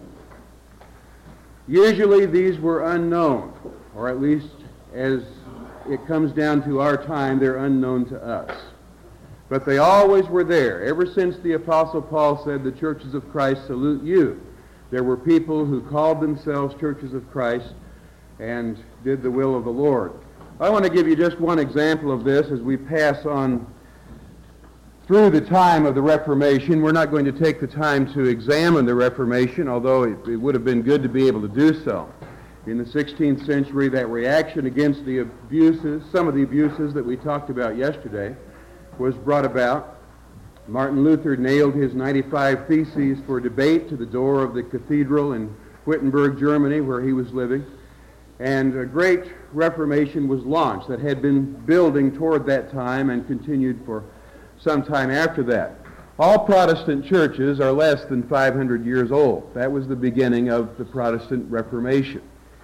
Usually these were unknown, or at least as it comes down to our time, they're unknown to us. But they always were there. Ever since the Apostle Paul said, "The churches of Christ salute you," there were people who called themselves churches of Christ and did the will of the Lord. I want to give you just one example of this as we pass on through the time of the Reformation. We're not going to take the time to examine the Reformation, although it, it would have been good to be able to do so. In the sixteenth century, that reaction against the abuses, some of the abuses that we talked about yesterday, was brought about. Martin Luther nailed his ninety-five Theses for debate to the door of the cathedral in Wittenberg, Germany, where he was living. And a great Reformation was launched that had been building toward that time and continued for some time after that. All Protestant churches are less than five hundred years old. That was the beginning of the Protestant Reformation.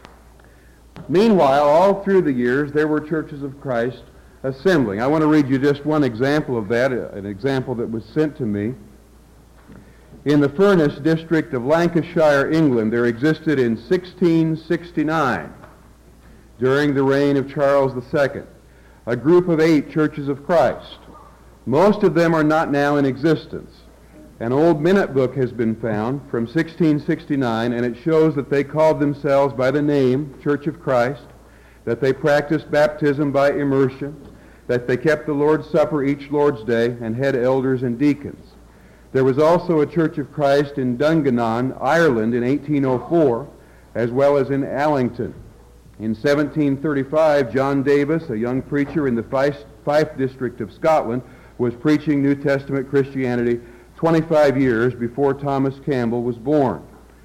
Meanwhile, all through the years, there were churches of Christ assembling. I want to read you just one example of that, an example that was sent to me. In the Furness district of Lancashire, England, there existed in sixteen sixty-nine, during the reign of Charles the Second, a group of eight churches of Christ. Most of them are not now in existence. An old minute book has been found from sixteen sixty-nine, and it shows that they called themselves by the name Church of Christ, that they practiced baptism by immersion, that they kept the Lord's Supper each Lord's Day, and had elders and deacons. There was also a Church of Christ in Dungannon, Ireland, in eighteen oh four, as well as in Allington. In seventeen thirty-five, John Davis, a young preacher in the Fife, Fife district of Scotland, was preaching New Testament Christianity twenty-five years before Thomas Campbell was born.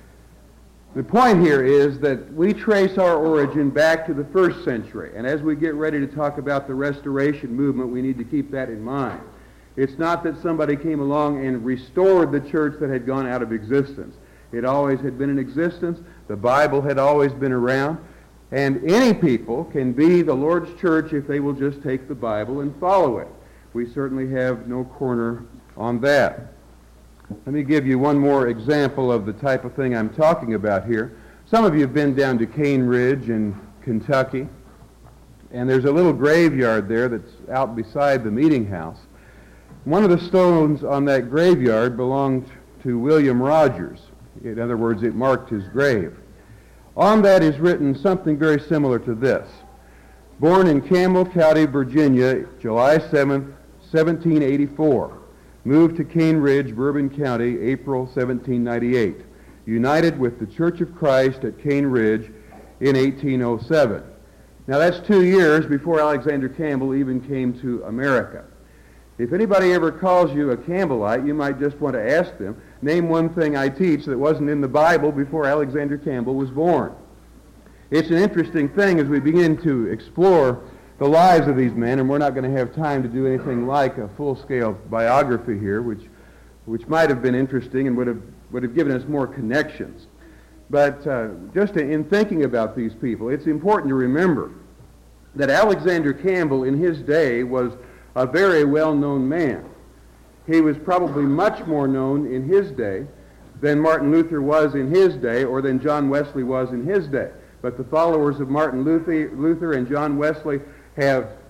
The point here is that we trace our origin back to the first century, and as we get ready to talk about the Restoration movement, we need to keep that in mind. It's not that somebody came along and restored the church that had gone out of existence. It always had been in existence. The Bible had always been around. And any people can be the Lord's church if they will just take the Bible and follow it. We certainly have no corner on that. Let me give you one more example of the type of thing I'm talking about here. Some of you have been down to Cane Ridge in Kentucky, and there's a little graveyard there that's out beside the meeting house. One of the stones on that graveyard belonged to William Rogers. In other words, it marked his grave. On that is written something very similar to this. Born in Campbell County, Virginia, July seventh, seventeen eighty-four. Moved to Cane Ridge, Bourbon County, April seventeen ninety-eight. United with the Church of Christ at Cane Ridge in eighteen oh seven. Now that's two years before Alexander Campbell even came to America. If anybody ever calls you a Campbellite, you might just want to ask them, name one thing I teach that wasn't in the Bible before Alexander Campbell was born. It's an interesting thing as we begin to explore the lives of these men, and we're not going to have time to do anything like a full-scale biography here, which which might have been interesting and would have would have given us more connections. But uh, just in thinking about these people, it's important to remember that Alexander Campbell in his day was a very well-known man. He was probably much more known in his day than Martin Luther was in his day or than John Wesley was in his day. But the followers of Martin Luther, Luther and John Wesley have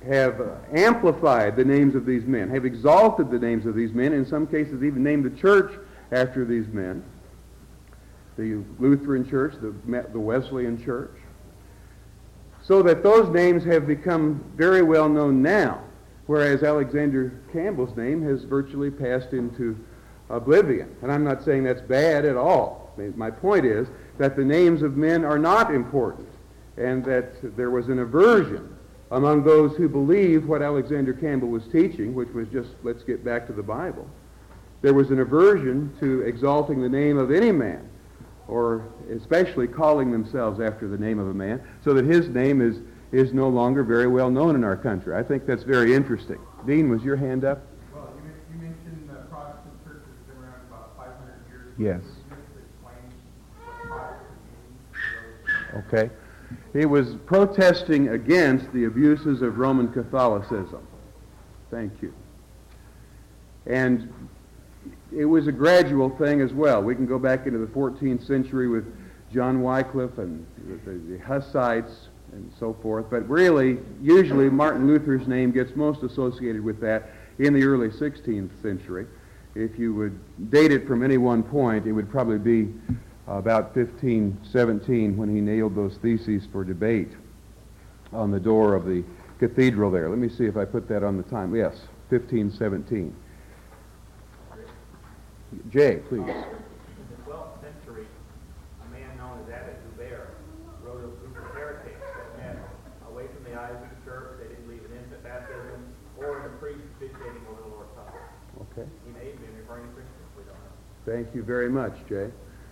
have uh, amplified the names of these men, have exalted the names of these men, in some cases even named the church after these men. The Lutheran Church, the, the Wesleyan Church. So that those names have become very well known now, whereas Alexander Campbell's name has virtually passed into oblivion. And I'm not saying that's bad at all. My point is that the names of men are not important, and that there was an aversion among those who believed what Alexander Campbell was teaching, which was just, let's get back to the Bible. There was an aversion to exalting the name of any man, or especially calling themselves after the name of a man, so that his name is, is no longer very well known in our country. I think that's very interesting. Dean, was your hand up? Well, you, you mentioned uh, Protestant churches have been around about five hundred years. Yes. Can you just explain what Protestant means? Okay. He was protesting against the abuses of Roman Catholicism. Thank you. And it was a gradual thing as well. We can go back into the fourteenth century with John Wycliffe and the, the Hussites and so forth. But really, usually Martin Luther's name gets most associated with that in the early sixteenth century. If you would date it from any one point, it would probably be about fifteen seventeen when he nailed those theses for debate on the door of the cathedral there. Let me see if I put that on the time. Yes, fifteen seventeen. Jay, please. In the twelfth century, a man known as Abbot Hubert wrote a group of heretics that met away from the eyes of the church. They didn't believe in infant baptism or in the priest officiating over the Lord's Supper. Okay. He may have been referring to Christians. We don't know. Thank you very much, Jay.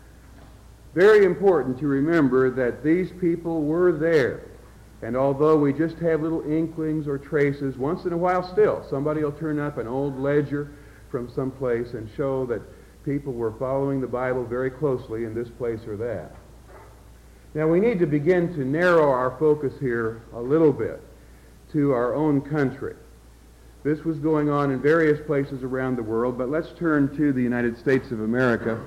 Very important to remember that these people were there. And although we just have little inklings or traces, once in a while still, somebody will turn up an old ledger from some place and show that people were following the Bible very closely in this place or that. Now we need to begin to narrow our focus here a little bit to our own country. This was going on in various places around the world, but let's turn to the United States of America,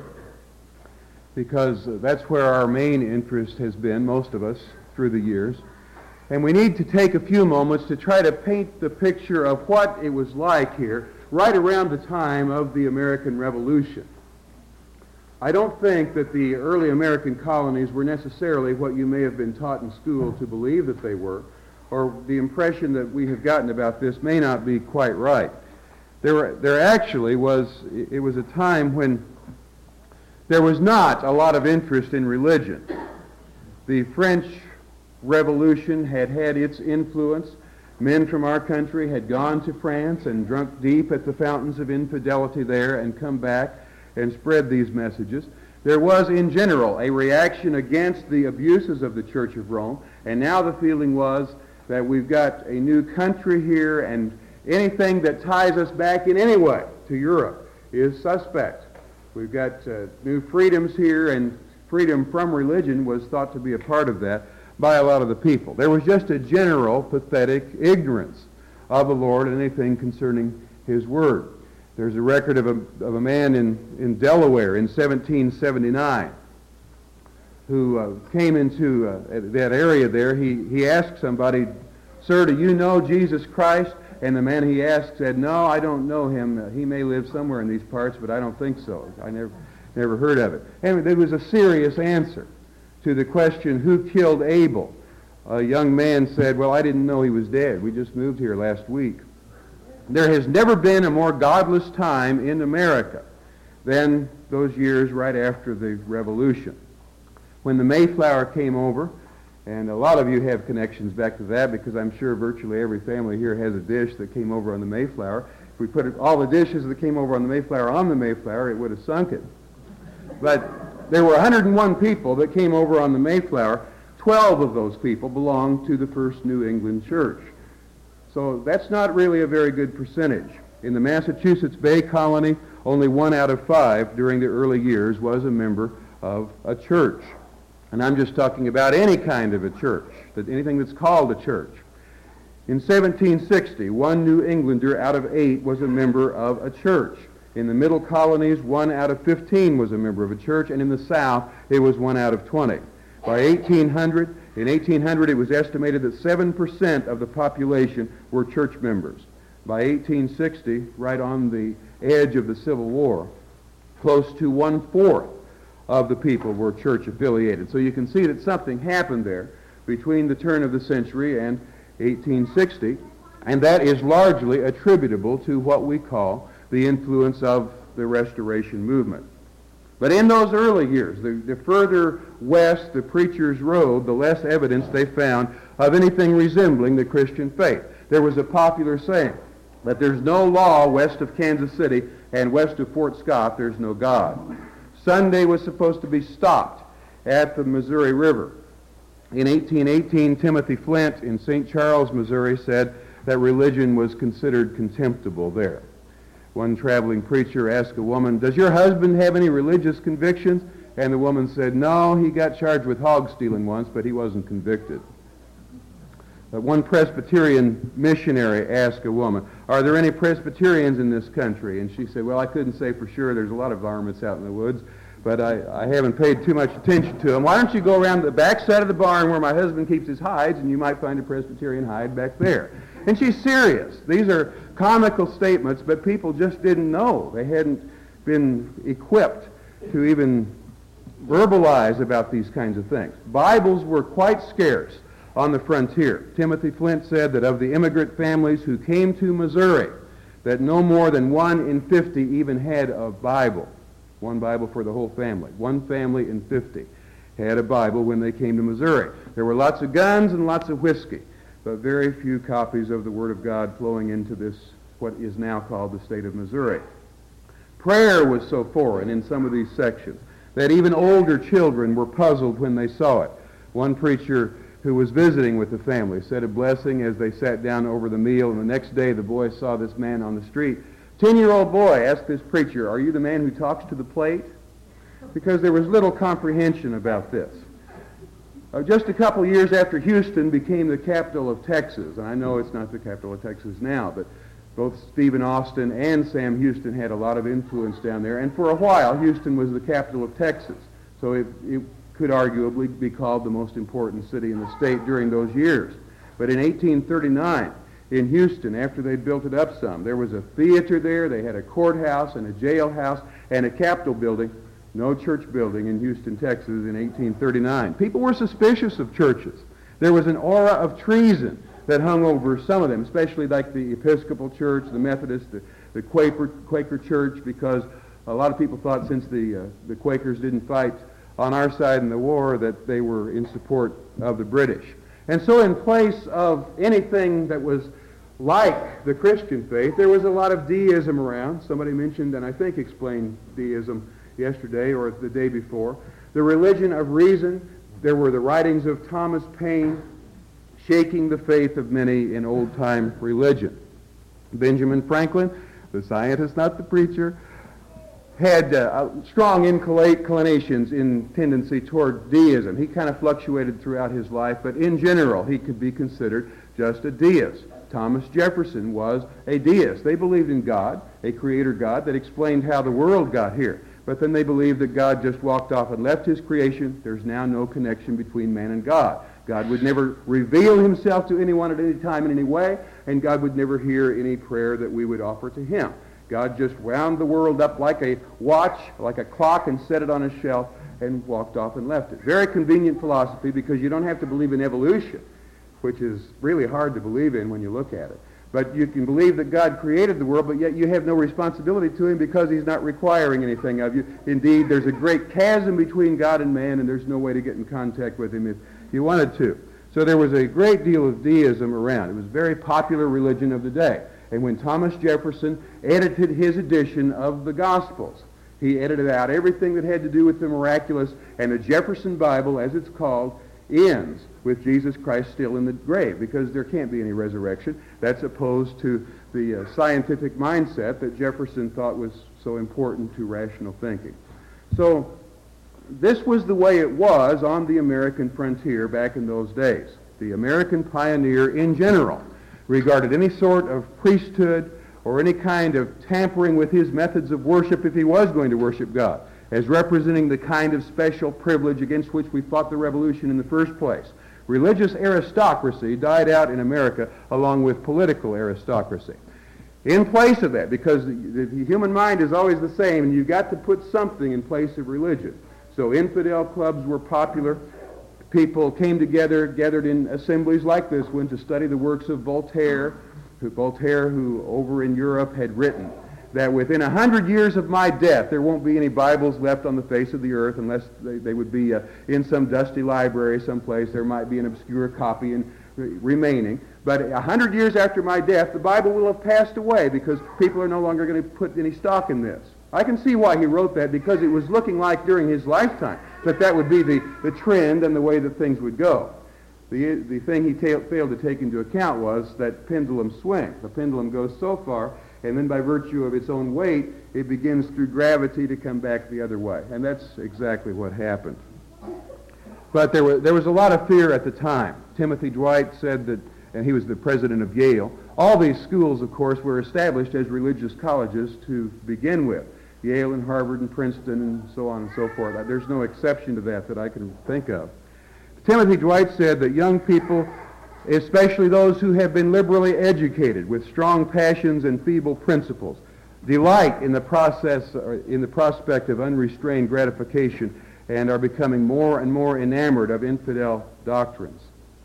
because that's where our main interest has been, most of us, through the years. And we need to take a few moments to try to paint the picture of what it was like here right around the time of the American Revolution. I don't think that the early American colonies were necessarily what you may have been taught in school to believe that they were, or the impression that we have gotten about this may not be quite right. There, were, there actually was, it was a time when there was not a lot of interest in religion. The French Revolution had had its influence. Men from our country had gone to France and drunk deep at the fountains of infidelity there and come back and spread these messages. There was, in general, a reaction against the abuses of the Church of Rome, and now the feeling was that we've got a new country here, and anything that ties us back in any way to Europe is suspect. We've got uh, new freedoms here, and freedom from religion was thought to be a part of that by a lot of the people. There was just a general, pathetic ignorance of the Lord and anything concerning His Word. There's a record of a, of a man in, in Delaware in seventeen seventy-nine who uh, came into uh, that area there. He, he asked somebody, "Sir, do you know Jesus Christ?" And the man he asked said, "No, I don't know him. Uh, he may live somewhere in these parts, but I don't think so. I never, never heard of it." And it was a serious answer to the question, who killed Abel? A young man said, "Well, I didn't know he was dead. We just moved here last week." There has never been a more godless time in America than those years right after the Revolution. When the Mayflower came over, and a lot of you have connections back to that because I'm sure virtually every family here has a dish that came over on the Mayflower. If we put it, all the dishes that came over on the Mayflower on the Mayflower, it would have sunk it. But there were one hundred one people that came over on the Mayflower. twelve of those people belonged to the First New England Church. So that's not really a very good percentage. In the Massachusetts Bay Colony, only one out of five during the early years was a member of a church. And I'm just talking about any kind of a church, that anything that's called a church. In seventeen sixty, one New Englander out of eight was a member of a church. In the middle colonies, one out of fifteen was a member of a church, and in the South, it was one out of twenty. By eighteen hundred, In eighteen hundred, it was estimated that seven percent of the population were church members. By eighteen sixty, right on the edge of the Civil War, close to one-fourth of the people were church affiliated. So you can see that something happened there between the turn of the century and eighteen sixty, and that is largely attributable to what we call the influence of the Restoration movement. But in those early years, the, the further west the preachers rode, the less evidence they found of anything resembling the Christian faith. There was a popular saying that there's no law west of Kansas City, and west of Fort Scott there's no God. Sunday was supposed to be stopped at the Missouri River. In eighteen eighteen, Timothy Flint in Saint Charles, Missouri, said that religion was considered contemptible there. One traveling preacher asked a woman, "Does your husband have any religious convictions?" And the woman said, "No, he got charged with hog stealing once, but he wasn't convicted." But one Presbyterian missionary asked a woman, "Are there any Presbyterians in this country?" And she said, "Well, I couldn't say for sure. There's a lot of varmints out in the woods, but I, I haven't paid too much attention to them. Why don't you go around the back side of the barn where my husband keeps his hides, and you might find a Presbyterian hide back there." And she's serious. These are comical statements, but people just didn't know. They hadn't been equipped to even verbalize about these kinds of things. Bibles were quite scarce on the frontier. Timothy Flint said that of the immigrant families who came to Missouri, that no more than one in fifty even had a Bible. One Bible for the whole family. One family in fifty had a Bible when they came to Missouri. There were lots of guns and lots of whiskey, but very few copies of the Word of God flowing into this, what is now called the state of Missouri. Prayer was so foreign in some of these sections that even older children were puzzled when they saw it. One preacher who was visiting with the family said a blessing as they sat down over the meal, and the next day the boy saw this man on the street. Ten-year-old boy asked this preacher, "Are you the man who talks to the plate?" Because there was little comprehension about this. Uh, just a couple years after Houston became the capital of Texas, and I know it's not the capital of Texas now, but both Stephen Austin and Sam Houston had a lot of influence down there, and for a while Houston was the capital of Texas. So it, it could arguably be called the most important city in the state during those years. But in eighteen thirty-nine, in Houston, after they'd built it up some, there was a theater there, they had a courthouse and a jailhouse and a Capitol building. No church building in Houston, Texas in eighteen thirty-nine. People were suspicious of churches. There was an aura of treason that hung over some of them, especially like the Episcopal Church, the Methodist, the, the Quaker, Quaker Church, because a lot of people thought since the, uh, the Quakers didn't fight on our side in the war that they were in support of the British. And so in place of anything that was like the Christian faith, there was a lot of deism around. Somebody mentioned, and I think explained deism yesterday or the day before. The religion of reason. There were the writings of Thomas Paine shaking the faith of many in old-time religion. Benjamin Franklin, the scientist, not the preacher, had uh, strong inclinations in tendency toward deism. He kind of fluctuated throughout his life, but in general, he could be considered just a deist. Thomas Jefferson was a deist. They believed in God, a creator God that explained how the world got here. But then they believed that God just walked off and left his creation. There's now no connection between man and God. God would never reveal himself to anyone at any time in any way, and God would never hear any prayer that we would offer to him. God just wound the world up like a watch, like a clock, and set it on a shelf and walked off and left it. Very convenient philosophy because you don't have to believe in evolution, which is really hard to believe in when you look at it. But you can believe that God created the world, but yet you have no responsibility to him because he's not requiring anything of you. Indeed, there's a great chasm between God and man, and there's no way to get in contact with him if you wanted to. So there was a great deal of deism around. It was a very popular religion of the day. And when Thomas Jefferson edited his edition of the Gospels, he edited out everything that had to do with the miraculous, and the Jefferson Bible, as it's called, ends with Jesus Christ still in the grave, because there can't be any resurrection. That's opposed to the uh, scientific mindset that Jefferson thought was so important to rational thinking. So this was the way it was on the American frontier back in those days. The American pioneer in general regarded any sort of priesthood or any kind of tampering with his methods of worship, if he was going to worship God, as representing the kind of special privilege against which we fought the Revolution in the first place. Religious aristocracy died out in America along with political aristocracy. In place of that, because the, the human mind is always the same, and you've got to put something in place of religion. So infidel clubs were popular. People came together, gathered in assemblies like this one to study the works of Voltaire, who, Voltaire, who over in Europe had written that within a hundred years of my death, there won't be any Bibles left on the face of the earth unless they, they would be uh, in some dusty library someplace. There might be an obscure copy in, re- remaining. But a hundred years after my death, the Bible will have passed away because people are no longer going to put any stock in this. I can see why he wrote that, because it was looking like during his lifetime that that would be the, the trend and the way that things would go. The, the thing he ta- failed to take into account was that pendulum swing. The pendulum goes so far, and then by virtue of its own weight, it begins through gravity to come back the other way. And that's exactly what happened. But there was, there was a lot of fear at the time. Timothy Dwight said that, and he was the president of Yale, all these schools, of course, were established as religious colleges to begin with. Yale and Harvard and Princeton and so on and so forth. There's no exception to that that I can think of. Timothy Dwight said that young people, especially those who have been liberally educated with strong passions and feeble principles, delight in the process, or in the prospect of unrestrained gratification, and are becoming more and more enamored of infidel doctrines.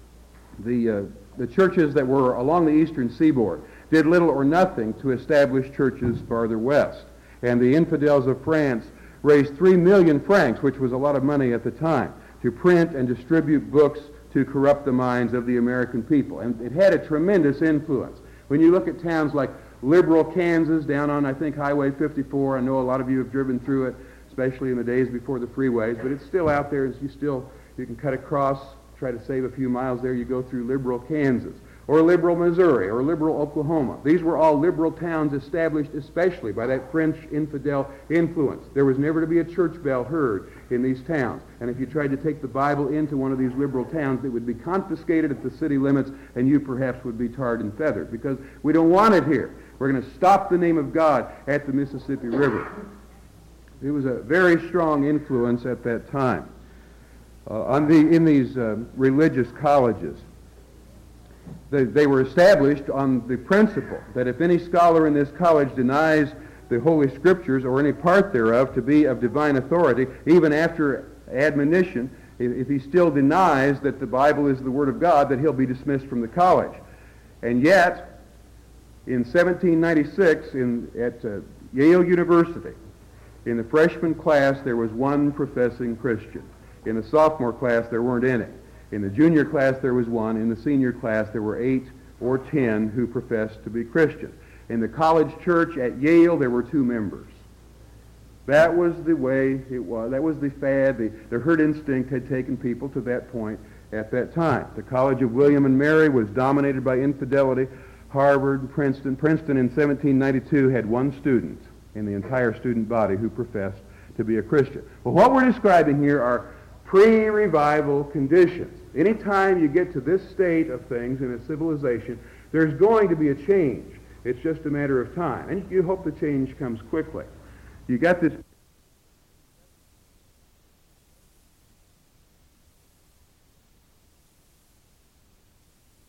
The, uh, the churches that were along the eastern seaboard did little or nothing to establish churches farther west. And the infidels of France raised three million francs, which was a lot of money at the time, to print and distribute books to corrupt the minds of the American people. And it had a tremendous influence. When you look at towns like Liberal, Kansas, down on, I think, Highway fifty-four, I know a lot of you have driven through it, especially in the days before the freeways, but it's still out there. You still, you can cut across, try to save a few miles there. You go through Liberal, Kansas, or Liberal, Missouri, or Liberal, Oklahoma. These were all liberal towns established especially by that French infidel influence. There was never to be a church bell heard in these towns. And if you tried to take the Bible into one of these liberal towns, it would be confiscated at the city limits, and you perhaps would be tarred and feathered, because we don't want it here. We're going to stop the name of God at the Mississippi River. It was a very strong influence at that time. Uh, on the, in these uh, religious colleges, They, they were established on the principle that if any scholar in this college denies the Holy Scriptures or any part thereof to be of divine authority, even after admonition, if, if he still denies that the Bible is the Word of God, that he'll be dismissed from the college. And yet, in seventeen ninety-six, in, at uh, Yale University, in the freshman class, there was one professing Christian. In the sophomore class, there weren't any. In the junior class, there was one. In the senior class, there were eight or ten who professed to be Christians. In the college church at Yale, there were two members. That was the way it was. That was the fad. The, the herd instinct had taken people to that point at that time. The College of William and Mary was dominated by infidelity. Harvard and Princeton. Princeton in seventeen ninety-two had one student in the entire student body who professed to be a Christian. Well, what we're describing here are pre-revival conditions. Anytime you get to this state of things in a civilization, there's going to be a change. It's just a matter of time. And you hope the change comes quickly. You got this